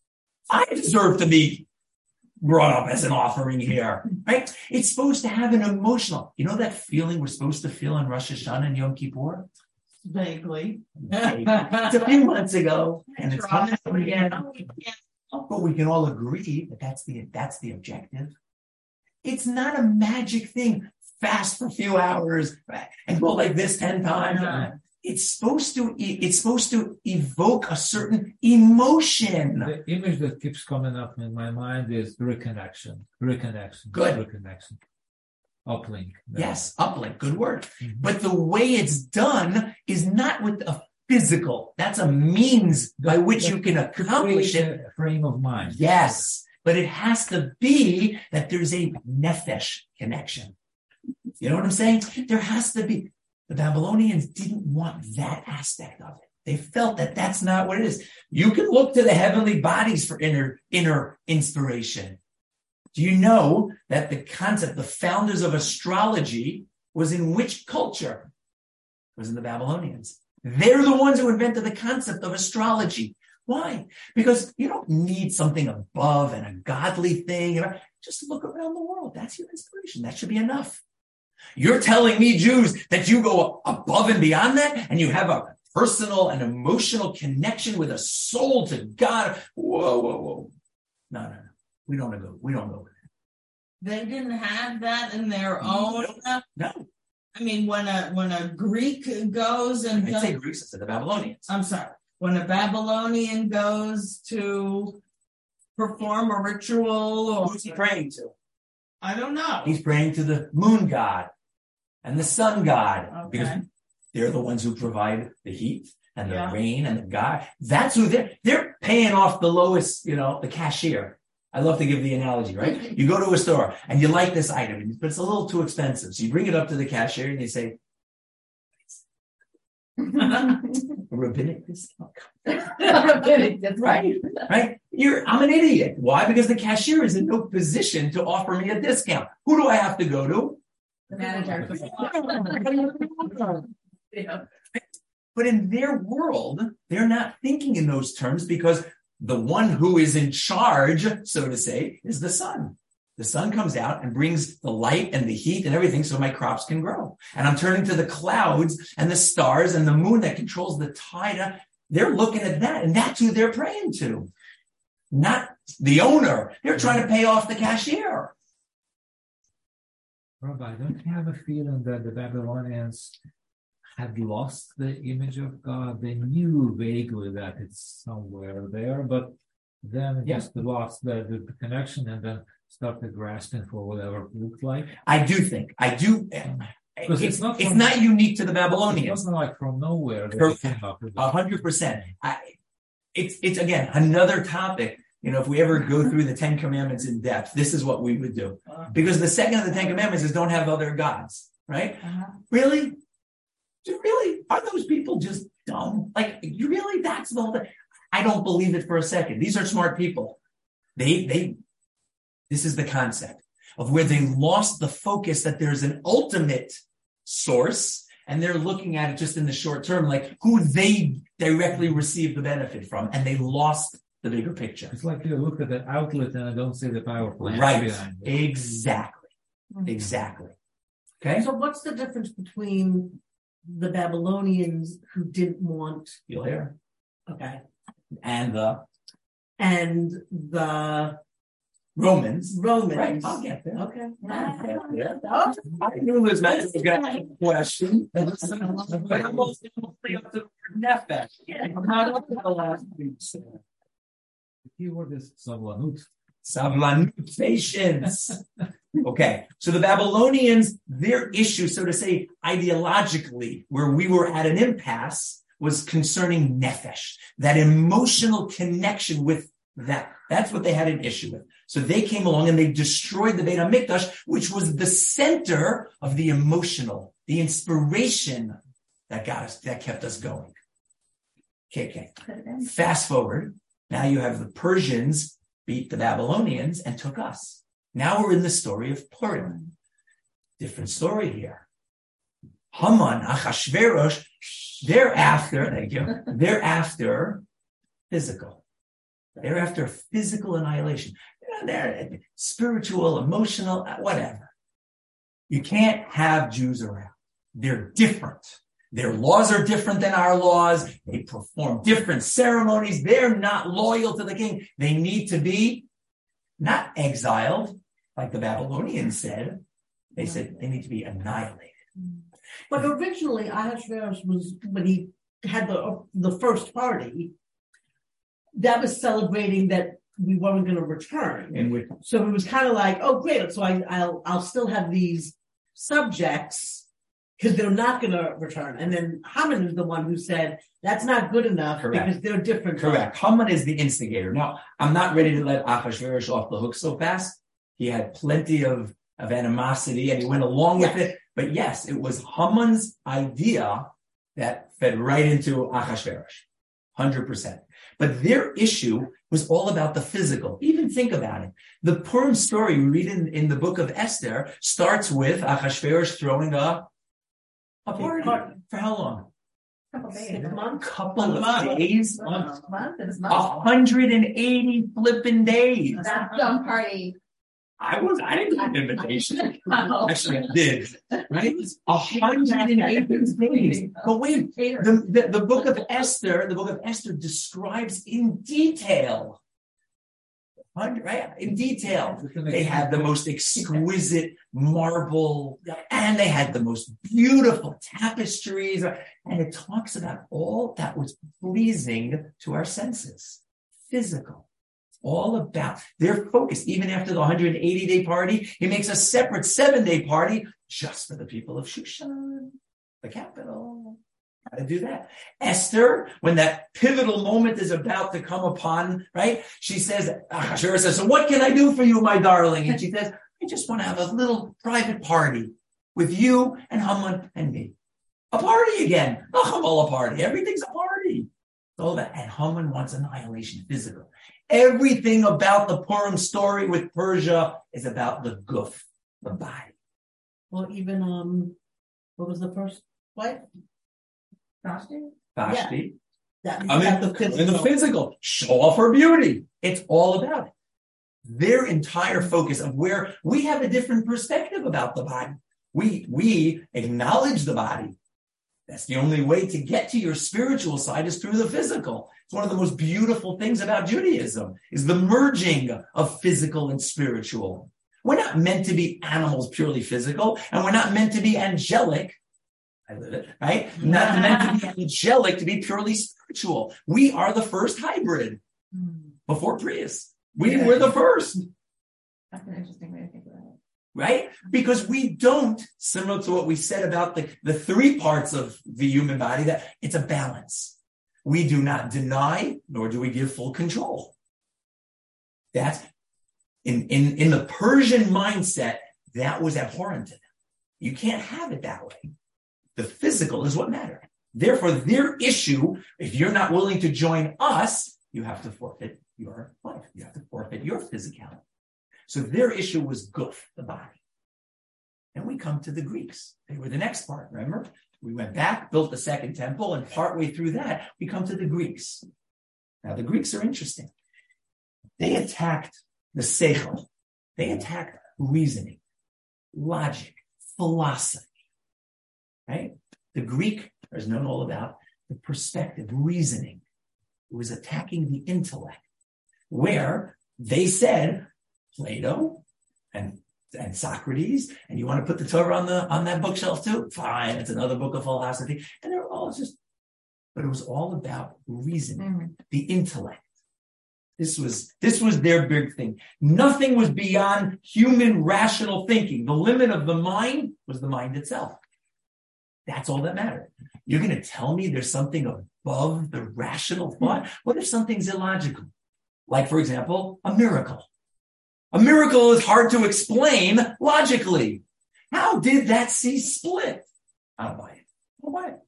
I deserve to be brought up as an offering here, right? It's supposed to have an emotional, you know that feeling we're supposed to feel on Rosh Hashanah and Yom Kippur? Vaguely. It's a few months ago, and it's coming up again. But we can all agree that that's the that's the objective. It's not a magic thing. Fast for a few hours and go like this ten times. Yeah. It's supposed to, it's supposed to evoke a certain emotion. The image that keeps coming up in my mind is reconnection, reconnection, Good. reconnection, uplink. Yes, uplink, good word. Mm-hmm. But the way it's done is not with a physical. That's a means by which you can accomplish it. A frame of mind. Yes, but it has to be that there's a nefesh connection. You know what I'm saying? There has to be. The Babylonians didn't want that aspect of it. They felt that that's not what it is. You can look to the heavenly bodies for inner, inner inspiration. Do you know that the concept, the founders of astrology was in which culture? It was in the Babylonians. They're the ones who invented the concept of astrology. Why? Because you don't need something above and a godly thing. Just look around the world. That's your inspiration. That should be enough. You're telling me, Jews, that you go above and beyond that, and you have a personal and emotional connection with a soul to God. Whoa, whoa, whoa. No, no, no. We don't go. We don't go with that. They didn't have that in their own. No. I mean, when a when a Greek goes and I does, say Greeks, I said the Babylonians. I'm sorry. When a Babylonian goes to perform a ritual, or Who's he praying to? I don't know. He's praying to the moon god and the sun god, Okay. because they're the ones who provide the heat and the Yeah. rain and the god. That's who they're, they're paying off the lowest, you know, the cashier. I love to give the analogy, right? You go to a store and you like this item, but it's a little too expensive. So you bring it up to the cashier and you say, Rabbinic discount. That's Right, right. You're, I'm an idiot. Why? Because the cashier is in no position to offer me a discount. Who do I have to go to? The manager. But in their world, they're not thinking in those terms because the one who is in charge, so to say, is the sun. The sun comes out and brings the light and the heat and everything so my crops can grow. And I'm turning to the clouds and the stars and the moon that controls the tide. They're looking at that, and that's who they're praying to. Not the owner. They're trying to pay off the cashier. Rabbi, don't you have a feeling that the Babylonians had lost the image of God? They knew vaguely that it's somewhere there, but then Yeah. just lost the, the, the connection and then started grasping for whatever it looked like. I do think, I do. Because It's, it's not it's from- not unique to the It Babylonians. wasn't like from nowhere. They Correct. came up with it. A hundred percent. I, it's, it's again, another topic. You know, if we ever go through the Ten Commandments in depth, this is what we would do. Because the second of the Ten Commandments is don't have other gods, right? Uh-huh. Really? Really? Are those people just dumb? Like, you really? That's the whole thing. I don't believe it for a second. These are smart people. They, they, this is the concept of where they lost the focus that there's an ultimate source and they're looking at it just in the short term, like who they directly receive the benefit from. And they lost the bigger picture. It's like you look at the outlet and I don't see the power plant Right. behind it. Exactly. Exactly. Okay. So what's the difference between the Babylonians who didn't want, You'll hear. okay, And the and the Romans. Romans? Right. I'll get there. Okay. Yeah. I knew Liz Matthews was going to ask a question. But I'm also going up to Nefesh. I'm not up to the last week. The keyword is savlanut. Savlanut, patience. Okay, so the Babylonians, their issue, so to say, ideologically, where we were at an impasse, was concerning nefesh, that emotional connection with that. That's what they had an issue with. So they came along and they destroyed the Beit HaMikdash, which was the center of the emotional, the inspiration that got us, that kept us going. Okay, okay. Fast forward. Now you have the Persians beat the Babylonians and took us. Now we're in the story of Purim. Different story here. Haman, Achashverosh, they're after, thank you, they're after physical. They're after physical annihilation. They're spiritual, emotional, whatever. You can't have Jews around. They're different. Their laws are different than our laws. They perform different ceremonies. They're not loyal to the king. They need to be not exiled, like the Babylonians said. They said they need to be annihilated. But originally, Ahasuerus was, when he had the the first party, that was celebrating that we weren't going to return. And with So it was kind of like, oh, great. So I, I'll I'll still have these subjects because they're not going to return. And then Haman is the one who said that's not good enough Correct. because they're different. correct. Haman is the instigator. Now, I'm not ready to let Achashverosh off the hook so fast. He had plenty of, of animosity and he went along with it. But yes, it was Haman's idea that fed right into Achashverosh. one hundred percent. But their issue was all about the physical. Even think about it. The Purim story we read in, in the book of Esther starts with Achashverosh throwing a, a party. For how long? Couple days. Six months? Couple of Month. days? A month. It's A month. hundred and eighty flipping days. That dumb party. I was, I didn't get an invitation. Oh. Actually, I did. Right? A hundred and eighty days. But wait, the, the, the book of Esther, the book of Esther describes in detail, right? In detail. They had the most exquisite marble and they had the most beautiful tapestries. And it talks about all that was pleasing to our senses, physical. All about their focus. Even after the one hundred eighty day party, he makes a separate seven day party just for the people of Shushan, the capital. How to do that? Esther, when that pivotal moment is about to come upon, right? She says, Ahasuerus says, so what can I do for you, my darling? And she says, I just want to have a little private party with you and Haman and me. A party again. A Hamal party. Everything's a party. All that. And Haman wants annihilation, physical. Everything about the Purim story with Persia is about the guf, the body. Well, even, um, what was the first wife? Vashti? Vashti. That, I mean, that the physical. in the physical, show off her beauty. It's all about it. Their entire focus of where we have a different perspective about the body. We, we acknowledge the body. That's the only way to get to your spiritual side is through the physical. It's one of the most beautiful things about Judaism is the merging of physical and spiritual. We're not meant to be animals purely physical, and we're not meant to be angelic. I live it, right? Not meant to be angelic to be purely spiritual. We are the first hybrid before Prius. We Yeah. were the first. That's an interesting way to think about it. Right? Because we don't, similar to what we said about the, the three parts of the human body, that it's a balance. We do not deny, nor do we give full control. That's, in, in, in the Persian mindset, that was abhorrent to them. You can't have it that way. The physical is what mattered. Therefore, their issue, if you're not willing to join us, you have to forfeit your life. You have to forfeit your physicality. So their issue was guf, the body. And we come to the Greeks. They were the next part, remember? We went back, built the second temple, and partway through that, we come to the Greeks. Now, the Greeks are interesting. They attacked the seichel. They attacked reasoning, logic, philosophy, right? The Greek is known all about the perspective, reasoning. It was attacking the intellect, where they said, Plato and, and Socrates, and you want to put the Torah on the on that bookshelf too? Fine, it's another book of philosophy. And they're all just, but it was all about reasoning, mm-hmm. the intellect. This was this was their big thing. Nothing was beyond human rational thinking. The limit of the mind was the mind itself. That's all that mattered. You're going to tell me there's something above the rational thought? What if something's illogical? Like, for example, a miracle. A miracle is hard to explain logically. How did that sea split? I don't buy it. I don't buy it.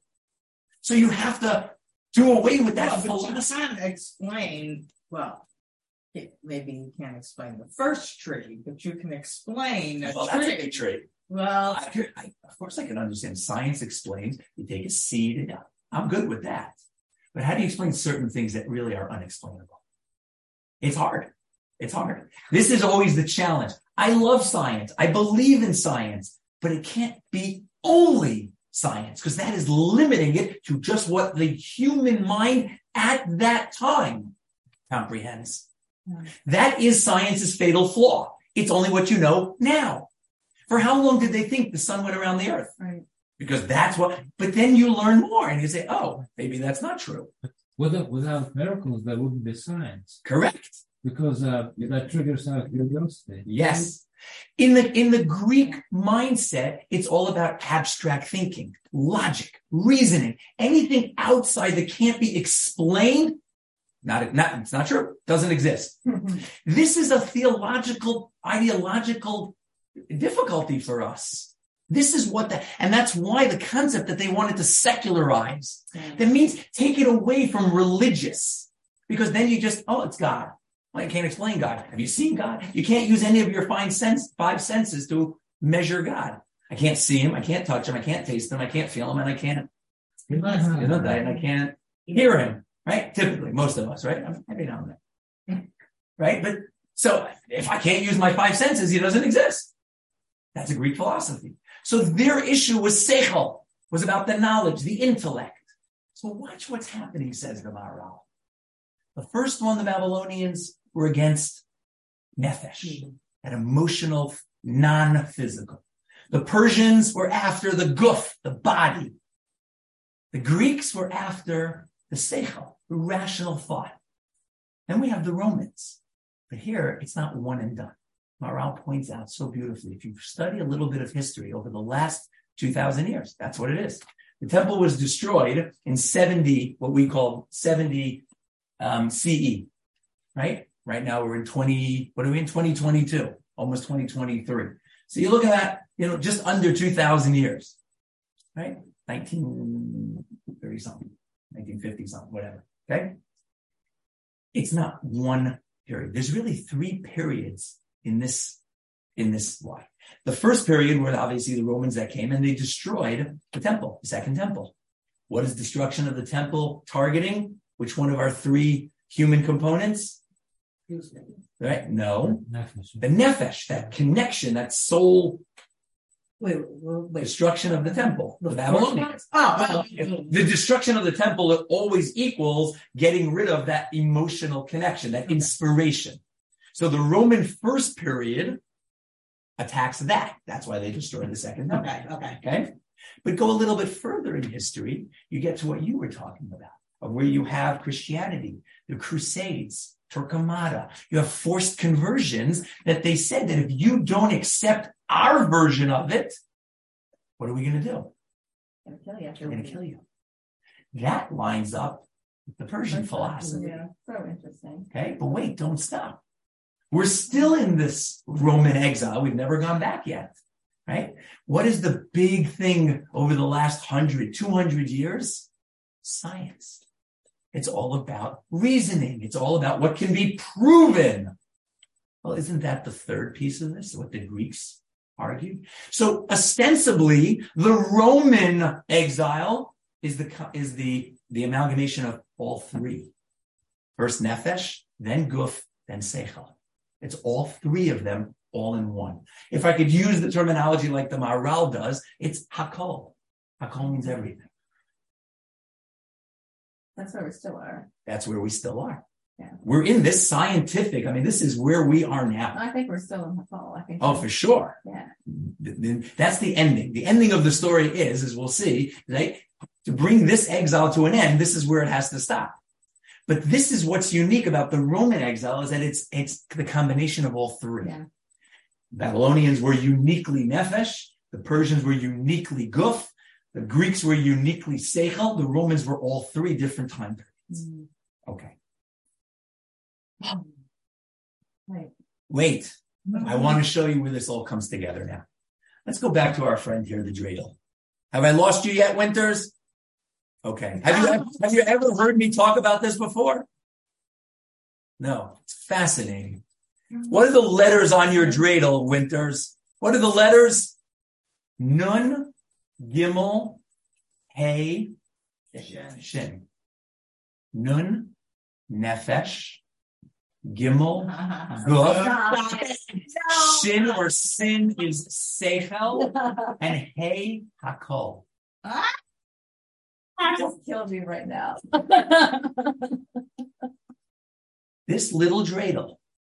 So you have to do away with that well, philosophy. You can't explain, well, it, maybe you can't explain the first tree, but you can explain a Well, tree. that's a big tree. Well, I could, I, of course I can understand. Science explains you take a seed and I'm good with that. But how do you explain certain things that really are unexplainable? It's hard. It's hard. This is always the challenge. I love science. I believe in science, but it can't be only science because that is limiting it to just what the human mind at that time comprehends. Yeah. That is science's fatal flaw. It's only what you know now. For how long did they think the sun went around the earth? Right. Because that's what, but then you learn more and you say, oh, maybe that's not true. Without, without miracles, there wouldn't be science. Correct. Because uh, that triggers our curiosity. Yes. In the, in the Greek mindset, it's all about abstract thinking, logic, reasoning, anything outside that can't be explained. Not, not, it's not true. Doesn't exist. Mm-hmm. This is a theological, ideological difficulty for us. This is what the, and that's why the concept that they wanted to secularize. Mm-hmm. That means take it away from religious, because then you just, oh, it's God. Well, you can't explain God. Have you seen God? You can't use any of your fine sense, five senses to measure God. I can't see him. I can't touch him. I can't taste him. I can't feel him. And I can't, you know, and I can't hear him, right? Typically, most of us, right? Every now and then, right? But so if I can't use my five senses, he doesn't exist. That's a Greek philosophy. So their issue was seichel, was about the knowledge, the intellect. So watch what's happening, says the Maharal. The first one, the Babylonians, were against nefesh, mm-hmm. an emotional, non-physical. The Persians were after the guf, the body. The Greeks were after the seichel, the rational thought. Then we have the Romans. But here, it's not one and done. Maharal points out so beautifully, if you study a little bit of history over the last two thousand years, that's what it is. The temple was destroyed in seventy, what we call seventy um, C E, right? Right now we're in twenty, what are we in? twenty twenty-two, almost twenty twenty-three. So you look at that, you know, just under two thousand years, right? nineteen thirty something, nineteen fifty something, whatever. Okay. It's not one period. There's really three periods in this, in this life. The first period were obviously the Romans that came and they destroyed the temple, the second temple. What is destruction of the temple targeting? Which one of our three human components? Right? No. The nefesh, that connection, that soul. Wait, wait, wait. Destruction of the temple. The Babylonians. Oh, the destruction of the temple always equals getting rid of that emotional connection, that inspiration. So the Roman first period attacks that. That's why they destroyed the second temple. okay, okay. Okay? But go a little bit further in history, you get to what you were talking about, of where you have Christianity, the Crusades, Torquemada. You have forced conversions that they said that if you don't accept our version of it, what are we going to do? Gonna kill you. We're going to kill you. That lines up with the Persian philosophy. Yeah, so interesting. Okay, but wait, don't stop. We're still in this Roman exile. We've never gone back yet, right? What is the big thing over the last one hundred, two hundred years? Science. It's all about reasoning. It's all about what can be proven. Well, isn't that the third piece of this, what the Greeks argued? So ostensibly, the Roman exile is the is the, the amalgamation of all three. First nefesh, then guf, then seichel. It's all three of them all in one. If I could use the terminology like the Maharal does, it's hakol. Hakol means everything. That's where we still are. That's where we still are. Yeah. We're in this scientific, I mean, this is where we are now. I think we're still in the fall. I think. Oh, for sure. Yeah. That's the ending. The ending of the story is, as we'll see, right? To bring this exile to an end, this is where it has to stop. But this is what's unique about the Roman exile, is that it's it's the combination of all three. Yeah. Babylonians were uniquely nefesh. The Persians were uniquely guf. The Greeks were uniquely seichel. The Romans were all three different time periods. Mm. Okay. Right. Wait. I want to show you where this all comes together now. Let's go back to our friend here, the dreidel. Have I lost you yet, Winters? Okay. Have you ever, have you ever heard me talk about this before? No. It's fascinating. What are the letters on your dreidel, Winters? What are the letters? Nun, Gimel, Hey, Shin. Nun, Nefesh, Gimel, Guf, Shin or Sin is Seichel, and Hey, Hakol. You just killed me right now. This little dreidel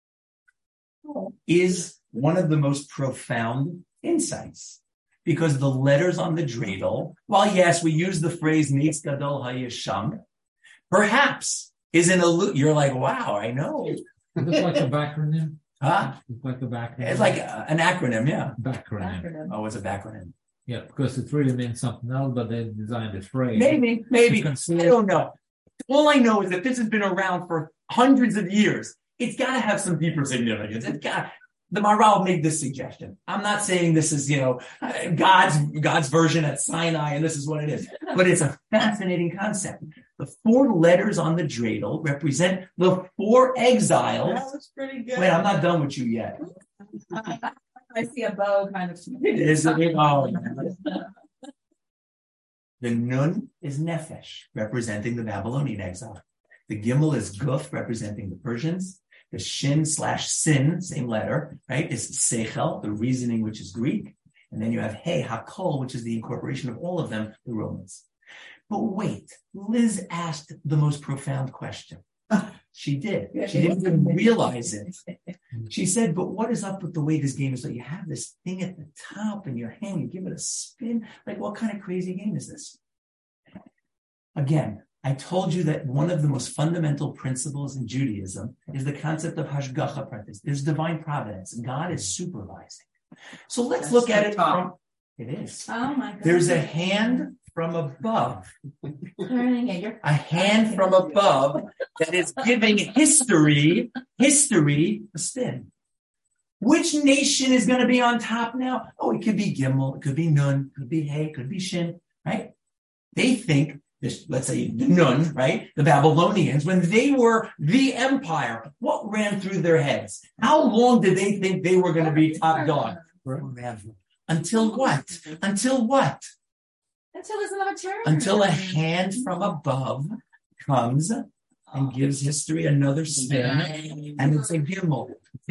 is one of the most profound insights, because the letters on the dreidel, while yes, we use the phrase Nitz Gadol HaYesham, perhaps is in a, you're like, wow, I know. Is it like a backronym? Huh? It's like a backronym. It's like a, an acronym, yeah. Backronym. Acronym. Oh, it's a backronym. Yeah, because it really means something else, but they designed this phrase. Maybe, maybe. You I can see it. don't know. All I know is that this has been around for hundreds of years. It's got to have some deeper significance. It's got. The Maharal made this suggestion. I'm not saying this is, you know, God's God's version at Sinai, and this is what it is. But it's a fascinating concept. The four letters on the dreidel represent the four exiles. That was pretty good. Wait, I'm not done with you yet. I see a bow kind of. Is it? Oh, the Nun is Nefesh, representing the Babylonian exile. The Gimel is Guf, representing the Persians. The Shin slash Sin, same letter, right, is Seichel, the reasoning, which is Greek. And then you have Hey, Hakol, which is the incorporation of all of them, the Romans. But wait, Liz asked the most profound question. She did. She didn't even realize it. She said, but what is up with the way this game is? So you have this thing at the top in your hand, you give it a spin. Like, what kind of crazy game is this? Again, I told you that one of the most fundamental principles in Judaism is the concept of hashgacha pratis. There's divine providence. God is supervising. So let's That's look at the it top. from, it is. Oh my God. There's a hand from above, Turning it. You're- a hand from above that is giving history, history a spin. Which nation is going to be on top now? Oh, it could be Gimel, it could be Nun, it could be Hey, it could be Shin, right? They think, this, let's say the Nun, right? The Babylonians, when they were the empire, what ran through their heads? How long did they think they were going to be top dog? Until what? Until what? Until there's another turn. Until a hand from above comes and gives history another spin, and it's a gimel.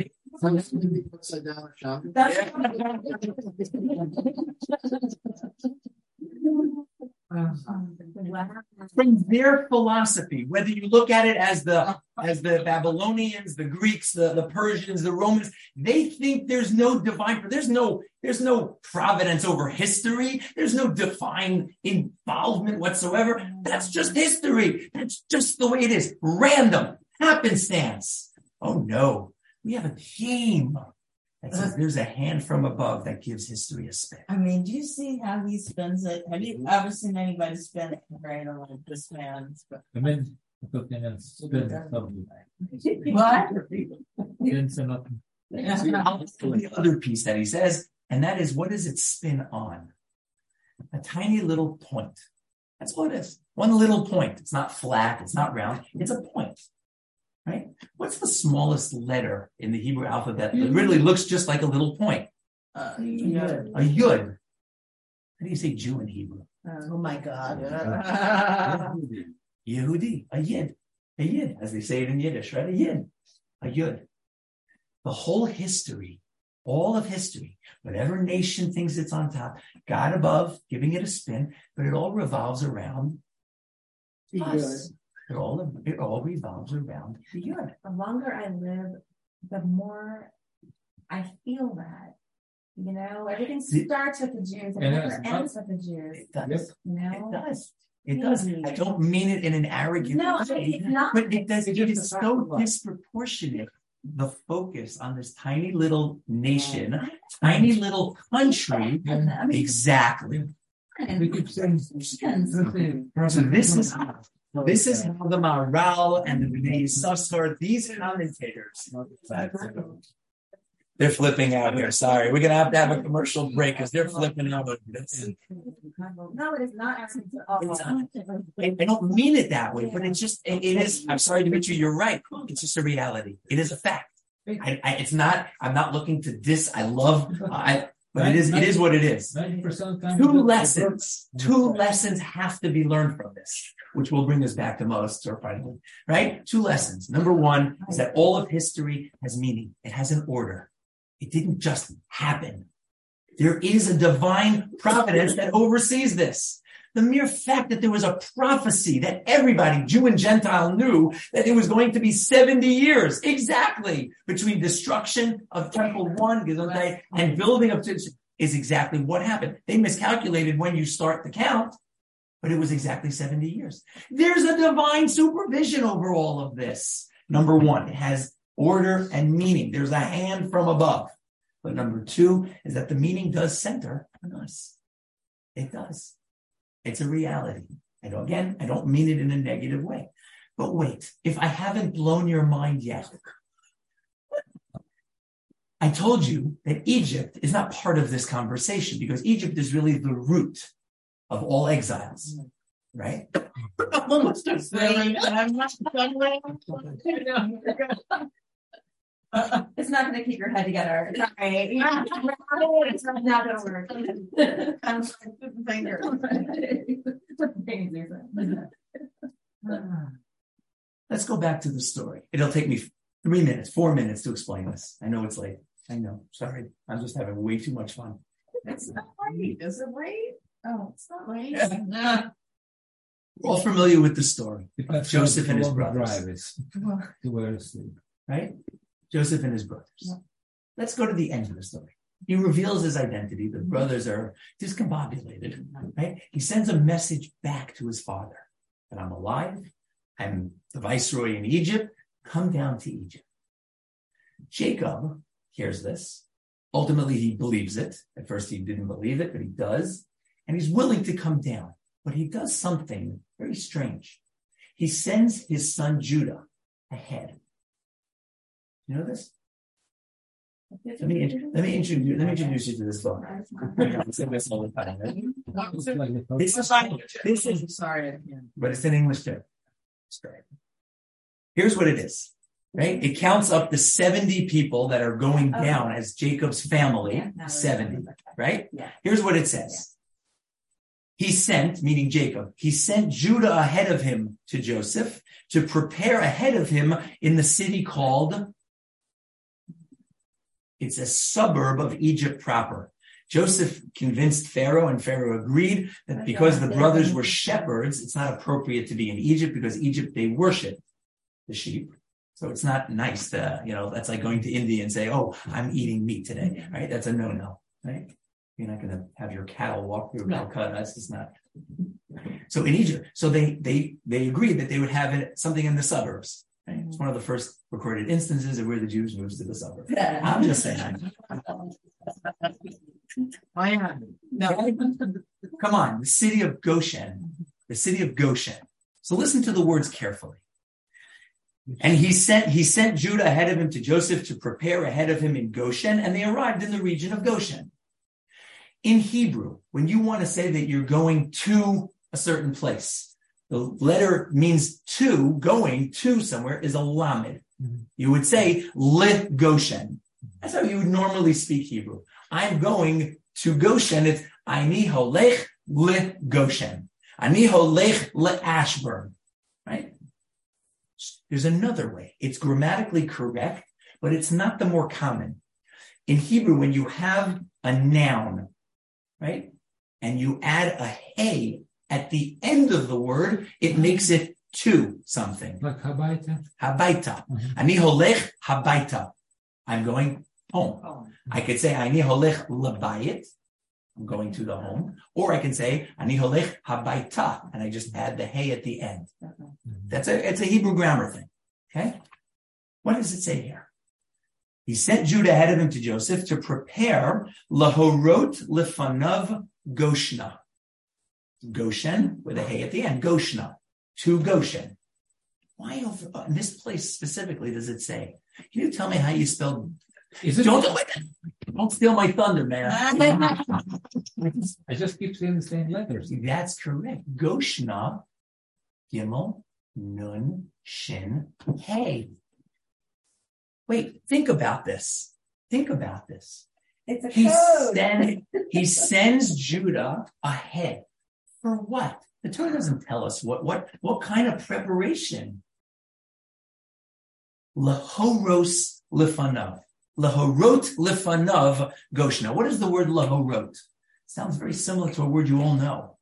From their philosophy, whether you look at it as the as the Babylonians, the Greeks, the, the Persians, the Romans, they think there's no divine, there's no there's no providence over history, there's no divine involvement whatsoever. That's just history. That's just the way it is. Random, happenstance. Oh no, we have a theme that says there's a hand from above that gives history a spin. I mean, do you see how he spins it? Have you ever seen anybody spin it right like this man? I mean, spin something. What? Spin something. The other piece that he says, and that is, what does it spin on? A tiny little point. That's all it is. One little point. It's not flat. It's not round. It's a point. Right? What's the smallest letter in the Hebrew alphabet that really looks just like a little point? Uh, yeah. A yud. How do you say Jew in Hebrew? Oh my God. Yehudi. A yid. A yid, as they say it in Yiddish, right? A yid. A yud. The whole history, all of history, whatever nation thinks it's on top, God above, giving it a spin, but it all revolves around us. It all, it all revolves around the yud. The longer I live, the more I feel that. You know, everything starts with the Jews and It never is. ends with the Jews. It does. You know? It does. It does. I don't mean it in an arrogant No, way, it's not. but it does. It It's is just a so fact of life. disproportionate. The focus on this tiny little nation, tiny little country. I mean, Exactly. We keep saying So this is how, this is how the Maharal and the Bnei Yissaschar, these commentators, they're flipping out here. Sorry, we're gonna have to have a commercial break because they're flipping out over this. no, it is not arrogant at all. It's not. I, I don't mean it that way, but it's just, it, it is, I'm sorry, Dimitri, you're right. It's just a reality. It is a fact. I, I, it's not, I'm not looking to diss, I love, I, but it is, it is what it is. ninety percent time Two lessons, two lessons have to be learned from this, which will bring us back to most, or finally, right? Two lessons. Number one is that all of history has meaning. It has an order. It didn't just happen. There is a divine providence that oversees this. The mere fact that there was a prophecy that everybody, Jew and Gentile, knew that it was going to be seventy years exactly between destruction of Temple One and building of is exactly what happened. They miscalculated when you start the count, but it was exactly seventy years. There's a divine supervision over all of this. Number one, it has order and meaning. There's a hand from above. But number two is that the meaning does center on us. It does. It's a reality. I don't, again, I don't mean it in a negative way. But wait, if I haven't blown your mind yet, I told you that Egypt is not part of this conversation because Egypt is really the root of all exiles, right? Almost a saying. It's not going to keep your head together. It's not right. It's not going to work. I'm sorry, put the finger. Put the finger. Let's go back to the story. It'll take me three minutes, four minutes to explain this. I know it's late. I know. Sorry. I'm just having way too much fun. It's not late. Is it late? Oh, it's not late. Yeah. We're all familiar with the story of Joseph and his brothers, to where to sleep. right? Joseph and his brothers. Yeah. Let's go to the end of the story. He reveals his identity. The brothers are discombobulated, right? He sends a message back to his father that I'm alive. I'm the viceroy in Egypt. Come down to Egypt. Jacob hears this. Ultimately, he believes it. At first, he didn't believe it, but he does. And he's willing to come down. But he does something very strange. He sends his son Judah ahead. You know this? Let me, let me introduce let me introduce you to this book. I say this all the time. Right? It's like the This is this is Sorry, I can't. but it's in English too. It's great. Here's what it is, right? It counts up to seventy people that are going down as Jacob's family, Yeah, now we're- seventy, right? Yeah. Here's what it says. He sent, meaning Jacob, he sent Judah ahead of him to Joseph to prepare ahead of him in the city called, it's a suburb of Egypt proper. Joseph convinced Pharaoh, and Pharaoh agreed that because the brothers were shepherds, it's not appropriate to be in Egypt because Egypt, they worship the sheep. So it's not nice to, you know, that's like going to India and say, oh, I'm eating meat today, right? That's a no-no, right? You're not going to have your cattle walk through Calcutta. That's just not. So in Egypt, so they, they, they agreed that they would have it, something in the suburbs. Right? It's one of the first recorded instances of where the Jews moved to the suburbs. I'm just saying. I am. No. Come on, the city of Goshen, the city of Goshen. So listen to the words carefully. And he sent, he sent Judah ahead of him to Joseph to prepare ahead of him in Goshen, and they arrived in the region of Goshen. In Hebrew, when you want to say that you're going to a certain place, the letter means to, going to somewhere is a lamed. You would say le Goshen. That's how you would normally speak Hebrew. I'm going to Goshen. It's ani holech le Goshen. Ani holech le Ashburn. Right? There's another way. It's grammatically correct, but it's not the more common. In Hebrew, when you have a noun, right, and you add a hey at the end of the word, it makes it to something. Like habaita. Habaita. Mhm. Ani holech habaita. I'm going home. Oh. I could say ani holech lebayit. I'm going to the home. Or I can say ani holech habaita, and I just add the hey at the end. That's a it's a Hebrew grammar thing. Okay? What does it say here? He sent Judah ahead of him to Joseph to prepare lahorot lefanav Goshna. Goshen with a hey at the end. Goshna. To Goshen. Why over, in this place specifically does it say? Can you tell me how you spell? Is it? Don't do it. Don't steal my thunder, man. I just keep saying the same letters. That's correct. Goshna, Gimel, Nun, Shin, Hey. Wait, think about this. Think about this. It's a He code. send, he sends Judah ahead. For what? The Torah doesn't tell us what, what, what kind of preparation. Lahoros lifanav. Lahorot lifanav Goshna. What is the word lahorot? Sounds very similar to a word you all know.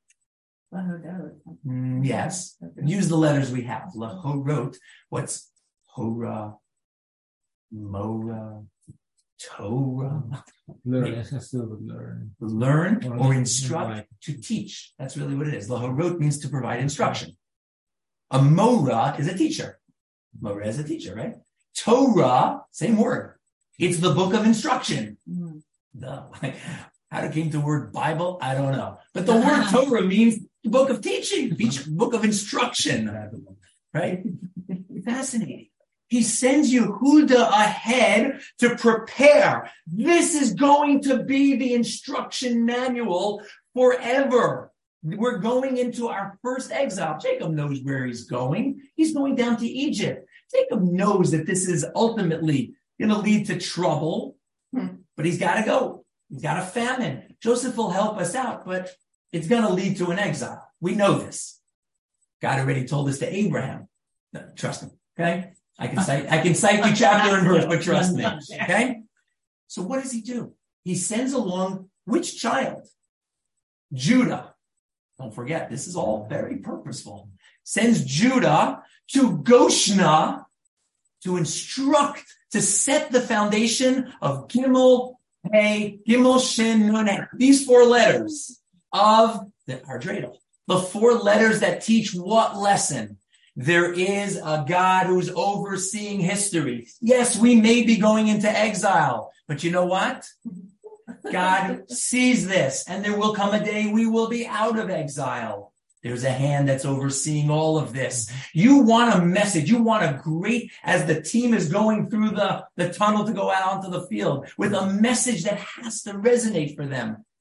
Mm, yes. Use the letters we have. Lahorot. What's Hora, Mora, Torah? Learn. It has to do with learn. Learn Or or instruct, invite. to teach. That's really what it is. Lahorot means to provide instruction. A Mora is a teacher. Mora is a teacher, right? Torah, same word. It's the book of instruction. Mm. The, how it came to the word Bible, I don't know. But the word Torah means the book of teaching, book of instruction, right? Fascinating. He sends Yehuda ahead to prepare. This is going to be the instruction manual forever. We're going into our first exile. Jacob knows where he's going. He's going down to Egypt. Jacob knows that this is ultimately going to lead to trouble, but he's got to go. He's got a famine. Joseph will help us out, but it's going to lead to an exile. We know this. God already told us to Abraham. No, trust him. Okay. I can cite, I can cite you chapter and verse, but trust me. Okay. So what does he do? He sends along which child? Judah. Don't forget, this is all very purposeful. Sends Judah to Goshna to instruct, to set the foundation of Gimel, Hey, Gimel, Shin, Nun, Hey. These four letters of the Ardradel. The four letters that teach what lesson? There is a God who's overseeing history. Yes, we may be going into exile, but you know what? God sees this, and there will come a day we will be out of exile. There's a hand that's overseeing all of this. You want a message. You want a great, as the team is going through the, the tunnel to go out onto the field, with a message that has to resonate for them.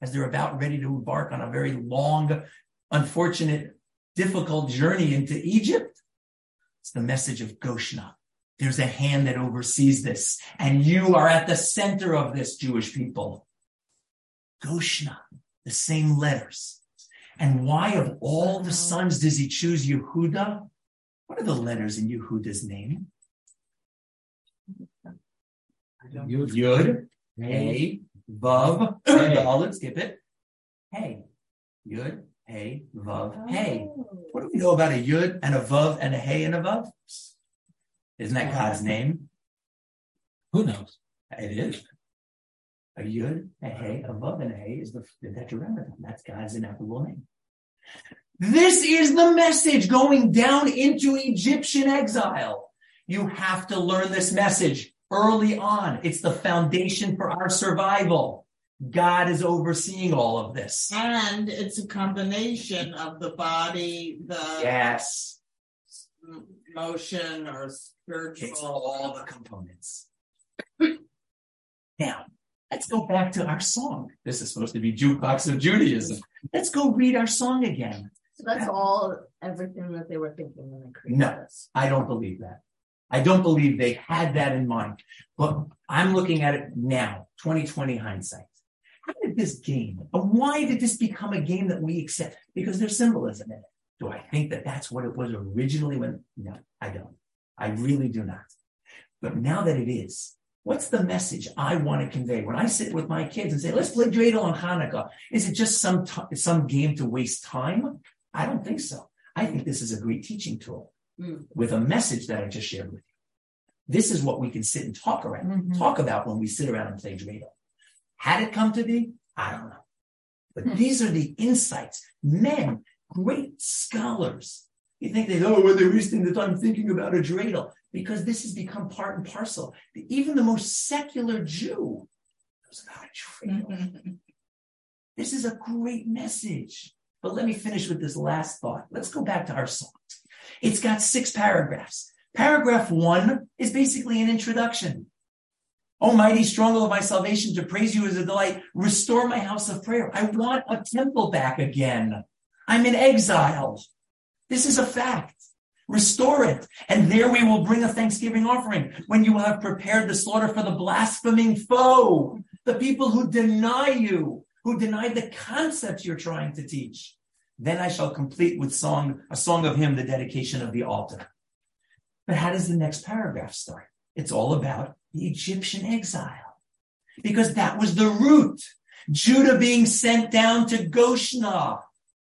as they're about ready to embark on a very long, unfortunate, difficult journey into Egypt? It's the message of Goshna. There's a hand that oversees this, and you are at the center of this, Jewish people. Goshna, the same letters. And why of all the sons does he choose Yehuda? What are the letters in Yehuda's name? Yud, Yud, Hey, Vav, Dalet, skip it. Hey, Yud, Hey, Vav, Hey. What do we know about a Yud and a Vav and a Hey and a Vav? Isn't that God's name? Who knows? It is. A Yud, a Hey, a Vav, and a Hey is the, the Tetragrammaton. That's God's ineffable name. This is the message going down into Egyptian exile. You have to learn this message early on. It's the foundation for our survival. God is overseeing all of this. And it's a combination of the body, the Yes. motion or spiritual. It's all the components. Now, let's go back to our song. This is supposed to be Jukebox of Judaism. Let's go read our song again. So that's all, everything that they were thinking when they created No, this. I don't believe that. I don't believe they had that in mind. But I'm looking at it now, twenty twenty hindsight. How did this game, and why did this become a game that we accept? Because there's symbolism in it. Do I think that that's what it was originally when? No, I don't. I really do not. But now that it is, what's the message I want to convey? When I sit with my kids and say, let's play dreidel on Hanukkah, is it just some t- some game to waste time? I don't think so. I think this is a great teaching tool mm. with a message that I just shared with you. This is what we can sit and talk around, mm-hmm. talk about when we sit around and play dreidel. Had it come to be? I don't know. But mm. these are the insights. Men, great scholars. You think they, oh, well, they're wasting the time thinking about a dreidel, because this has become part and parcel. Even the most secular Jew knows about a dreidel. Mm-hmm. This is a great message. But let me finish with this last thought. Let's go back to our song. It's got six paragraphs. Paragraph one is basically an introduction. Oh, mighty stronghold of my salvation, to praise you is a delight. Restore my house of prayer. I want a temple back again. I'm in exile. This is a fact. Restore it. And there we will bring a thanksgiving offering when you will have prepared the slaughter for the blaspheming foe, the people who deny you, who denied the concepts you're trying to teach. Then I shall complete with song, a song of hymn, the dedication of the altar. But how does the next paragraph start? It's all about the Egyptian exile, because that was the root. Judah being sent down to Goshna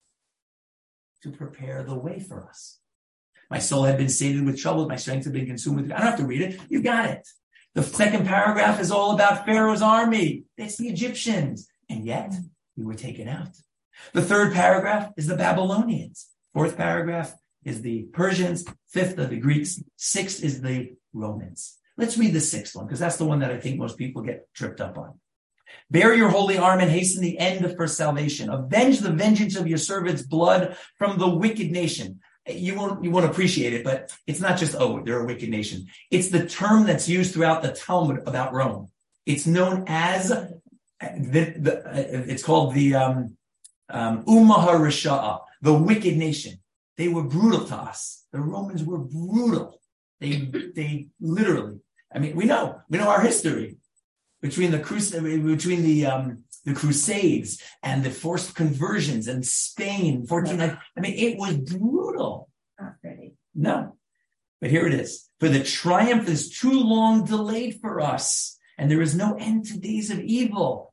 to prepare the way for us. My soul had been sated with trouble. My strength had been consumed with... I don't have to read it. You got it. The second paragraph is all about Pharaoh's army. It's the Egyptians. And yet, we were taken out. The third paragraph is the Babylonians. Fourth paragraph is the Persians. Fifth are the Greeks. Sixth is the Romans. Let's read the sixth one, because that's the one that I think most people get tripped up on. Bear your holy arm and hasten the end for salvation. Avenge the vengeance of your servants' blood from the wicked nation. You won't, you won't appreciate it, but it's not just, oh, they're a wicked nation. It's the term that's used throughout the Talmud about Rome. It's known as, the, the, it's called the um, um, Ummah HaRisha'a, the wicked nation. They were brutal to us. The Romans were brutal. They, they literally, I mean, we know, we know our history between the crusade, between the, um, the Crusades and the forced conversions in Spain, fourteen, I mean, it was brutal. Not pretty. No. But here it is. For the triumph is too long delayed for us, and there is no end to days of evil.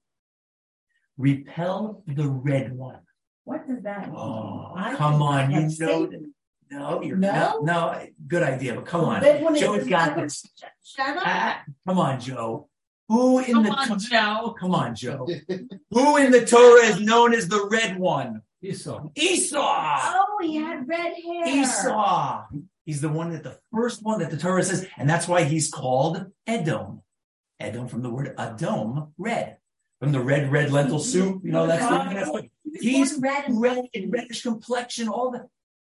Repel the red one. What does that mean? Oh, I come on. You that's know, Satan. no, you're No? not. No, good idea, but come on. Red one is- Joe's got this. Shut up. Ah, come on, Joe. Who in Come the on, Joe. Come on, Joe. Who in the Torah is known as the red one? Esau. Esau. Oh, he had red hair. Esau. He's the one that the first one that the Torah says, and that's why he's called Edom. Edom from the word Adom, red. From the red, red lentil soup. You know, that's the that's what he's red and red and reddish complexion, all that.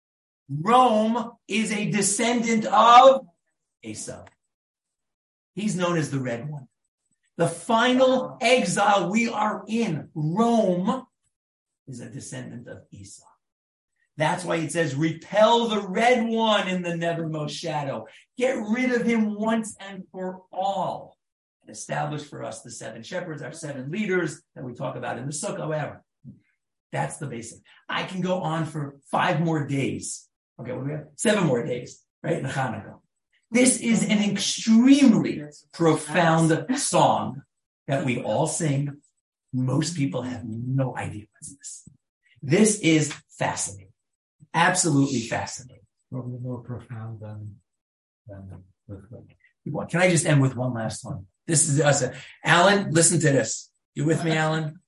Rome is a descendant of Esau. He's known as the red one. The final exile we are in, Rome, is a descendant of Esau. That's why it says, repel the red one in the nethermost shadow. Get rid of him once and for all. And establish for us the seven shepherds, our seven leaders that we talk about in the Sukkah, whatever. That's the basic. I can go on for five more days. Okay, what do we have? Seven more days, right? In Hanukkah. This is an extremely profound song that we all sing. Most people have no idea what's this. This is fascinating. Absolutely fascinating. Probably more profound than, than the Can I just end with one last one? This is us. Alan, listen to this. You with me, Alan?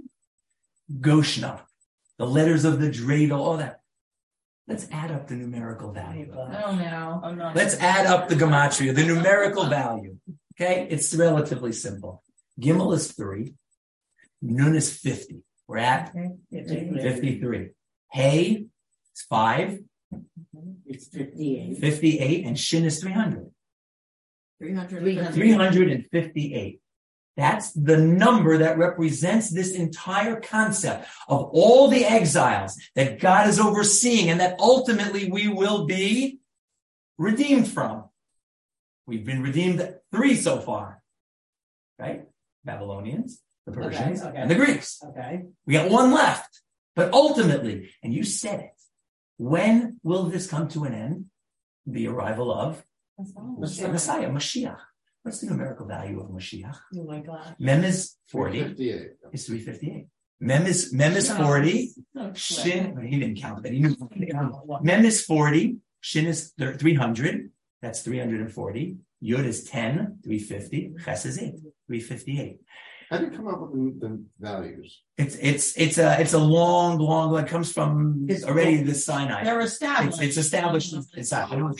Goshna, the letters of the dreidel, all that. Let's add up the numerical value. Oh no, I'm not. Let's add up the gematria, the numerical value. Okay, it's relatively simple. Gimel is three. Nun is fifty. We're at fifty-three. Hey is five. It's fifty-eight. fifty-eight, and Shin is three hundred. three hundred. three hundred fifty-eight. That's the number that represents this entire concept of all the exiles that God is overseeing and that ultimately we will be redeemed from. We've been redeemed three so far, right? Babylonians, the Persians, Okay, okay. and the Greeks. Okay. We got one left. But ultimately, and you said it, when will this come to an end? The arrival of Messiah. Messiah, Mashiach. What's the numerical value of Mashiach? Oh my God. Mem is forty. fifty-eight. It's three fifty-eight. Mem is, Mem is No. forty. No, Shin, he didn't count that. He knew. Mem is forty. Shin is three hundred. That's three hundred forty. Yud is ten, three fifty. Ches is eight, three fifty-eight. How did you come up with the, the values? It's, it's, it's a, it's a long, long, it comes from already the Sinai. They're established. It's, it's established. It's, I don't,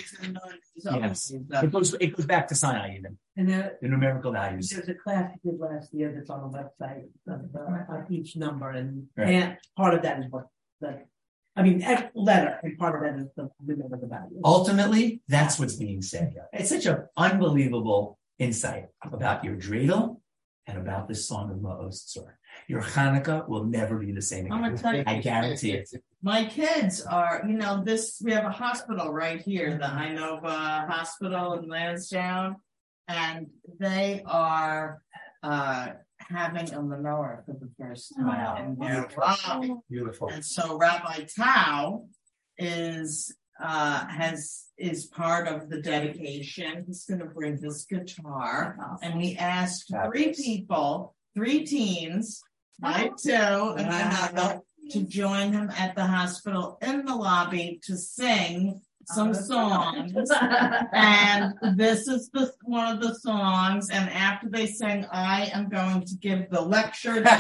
yes. It goes, it goes back to Sinai even. And there, The numerical values. there's a class we did last year that's on the website of, uh, of each number, and, Right. and part of that is what the, I mean, ex- letter, and part of that is the limit of the value. Ultimately, that's what's being said here. It's such an unbelievable insight about your dreidel and about this song of Ma'oz Tzor. Your Hanukkah will never be the same I'm again. gonna tell you, I guarantee it. my kids are, you know, this, we have a hospital right here, the Inova Hospital in Lansdowne, and they are, uh, having a menorah for the first time in their life. Beautiful. And so Rabbi Tao is, uh, has, is part of the dedication. He's going to bring his guitar, and we asked three people, three teens, I too, and another, to join him at the hospital in the lobby to sing some songs. And this is the one of the songs. And after they sing, I am going to give the lecture to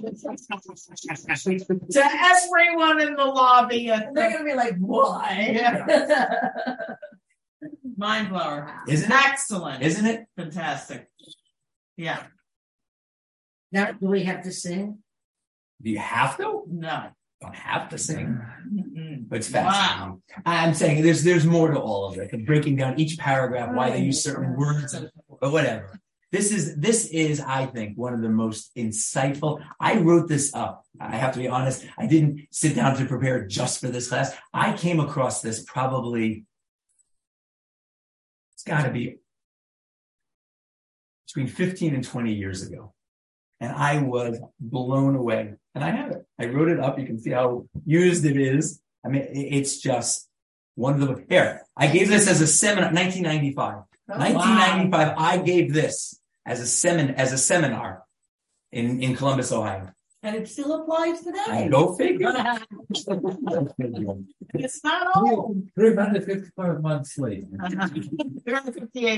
everyone in the lobby. And they're gonna be like, why? Mind blower. Isn't it? Excellent. Isn't it? Fantastic. Yeah. Now, do we have to sing? Do you have to? No. Don't have to sing. Mm-mm. But it's fascinating. Wow. I'm saying there's there's more to all of it. Breaking down each paragraph, why they use certain words, but whatever. This is this is, I think, one of the most insightful. I wrote this up. I have to be honest. I didn't sit down to prepare just for this class. I came across this probably. It's got to be between fifteen and twenty years ago. And I was blown away. And I have it. I wrote it up. You can see how used it is. I mean, it's just one of the, here, I gave this as a seminar, nineteen ninety-five. nineteen ninety-five, I gave this as a semin, as a seminar in, in Columbus, Ohio. And it still applies today. I go figure. It's not old. three hundred fifty-five months later. three hundred fifty-eight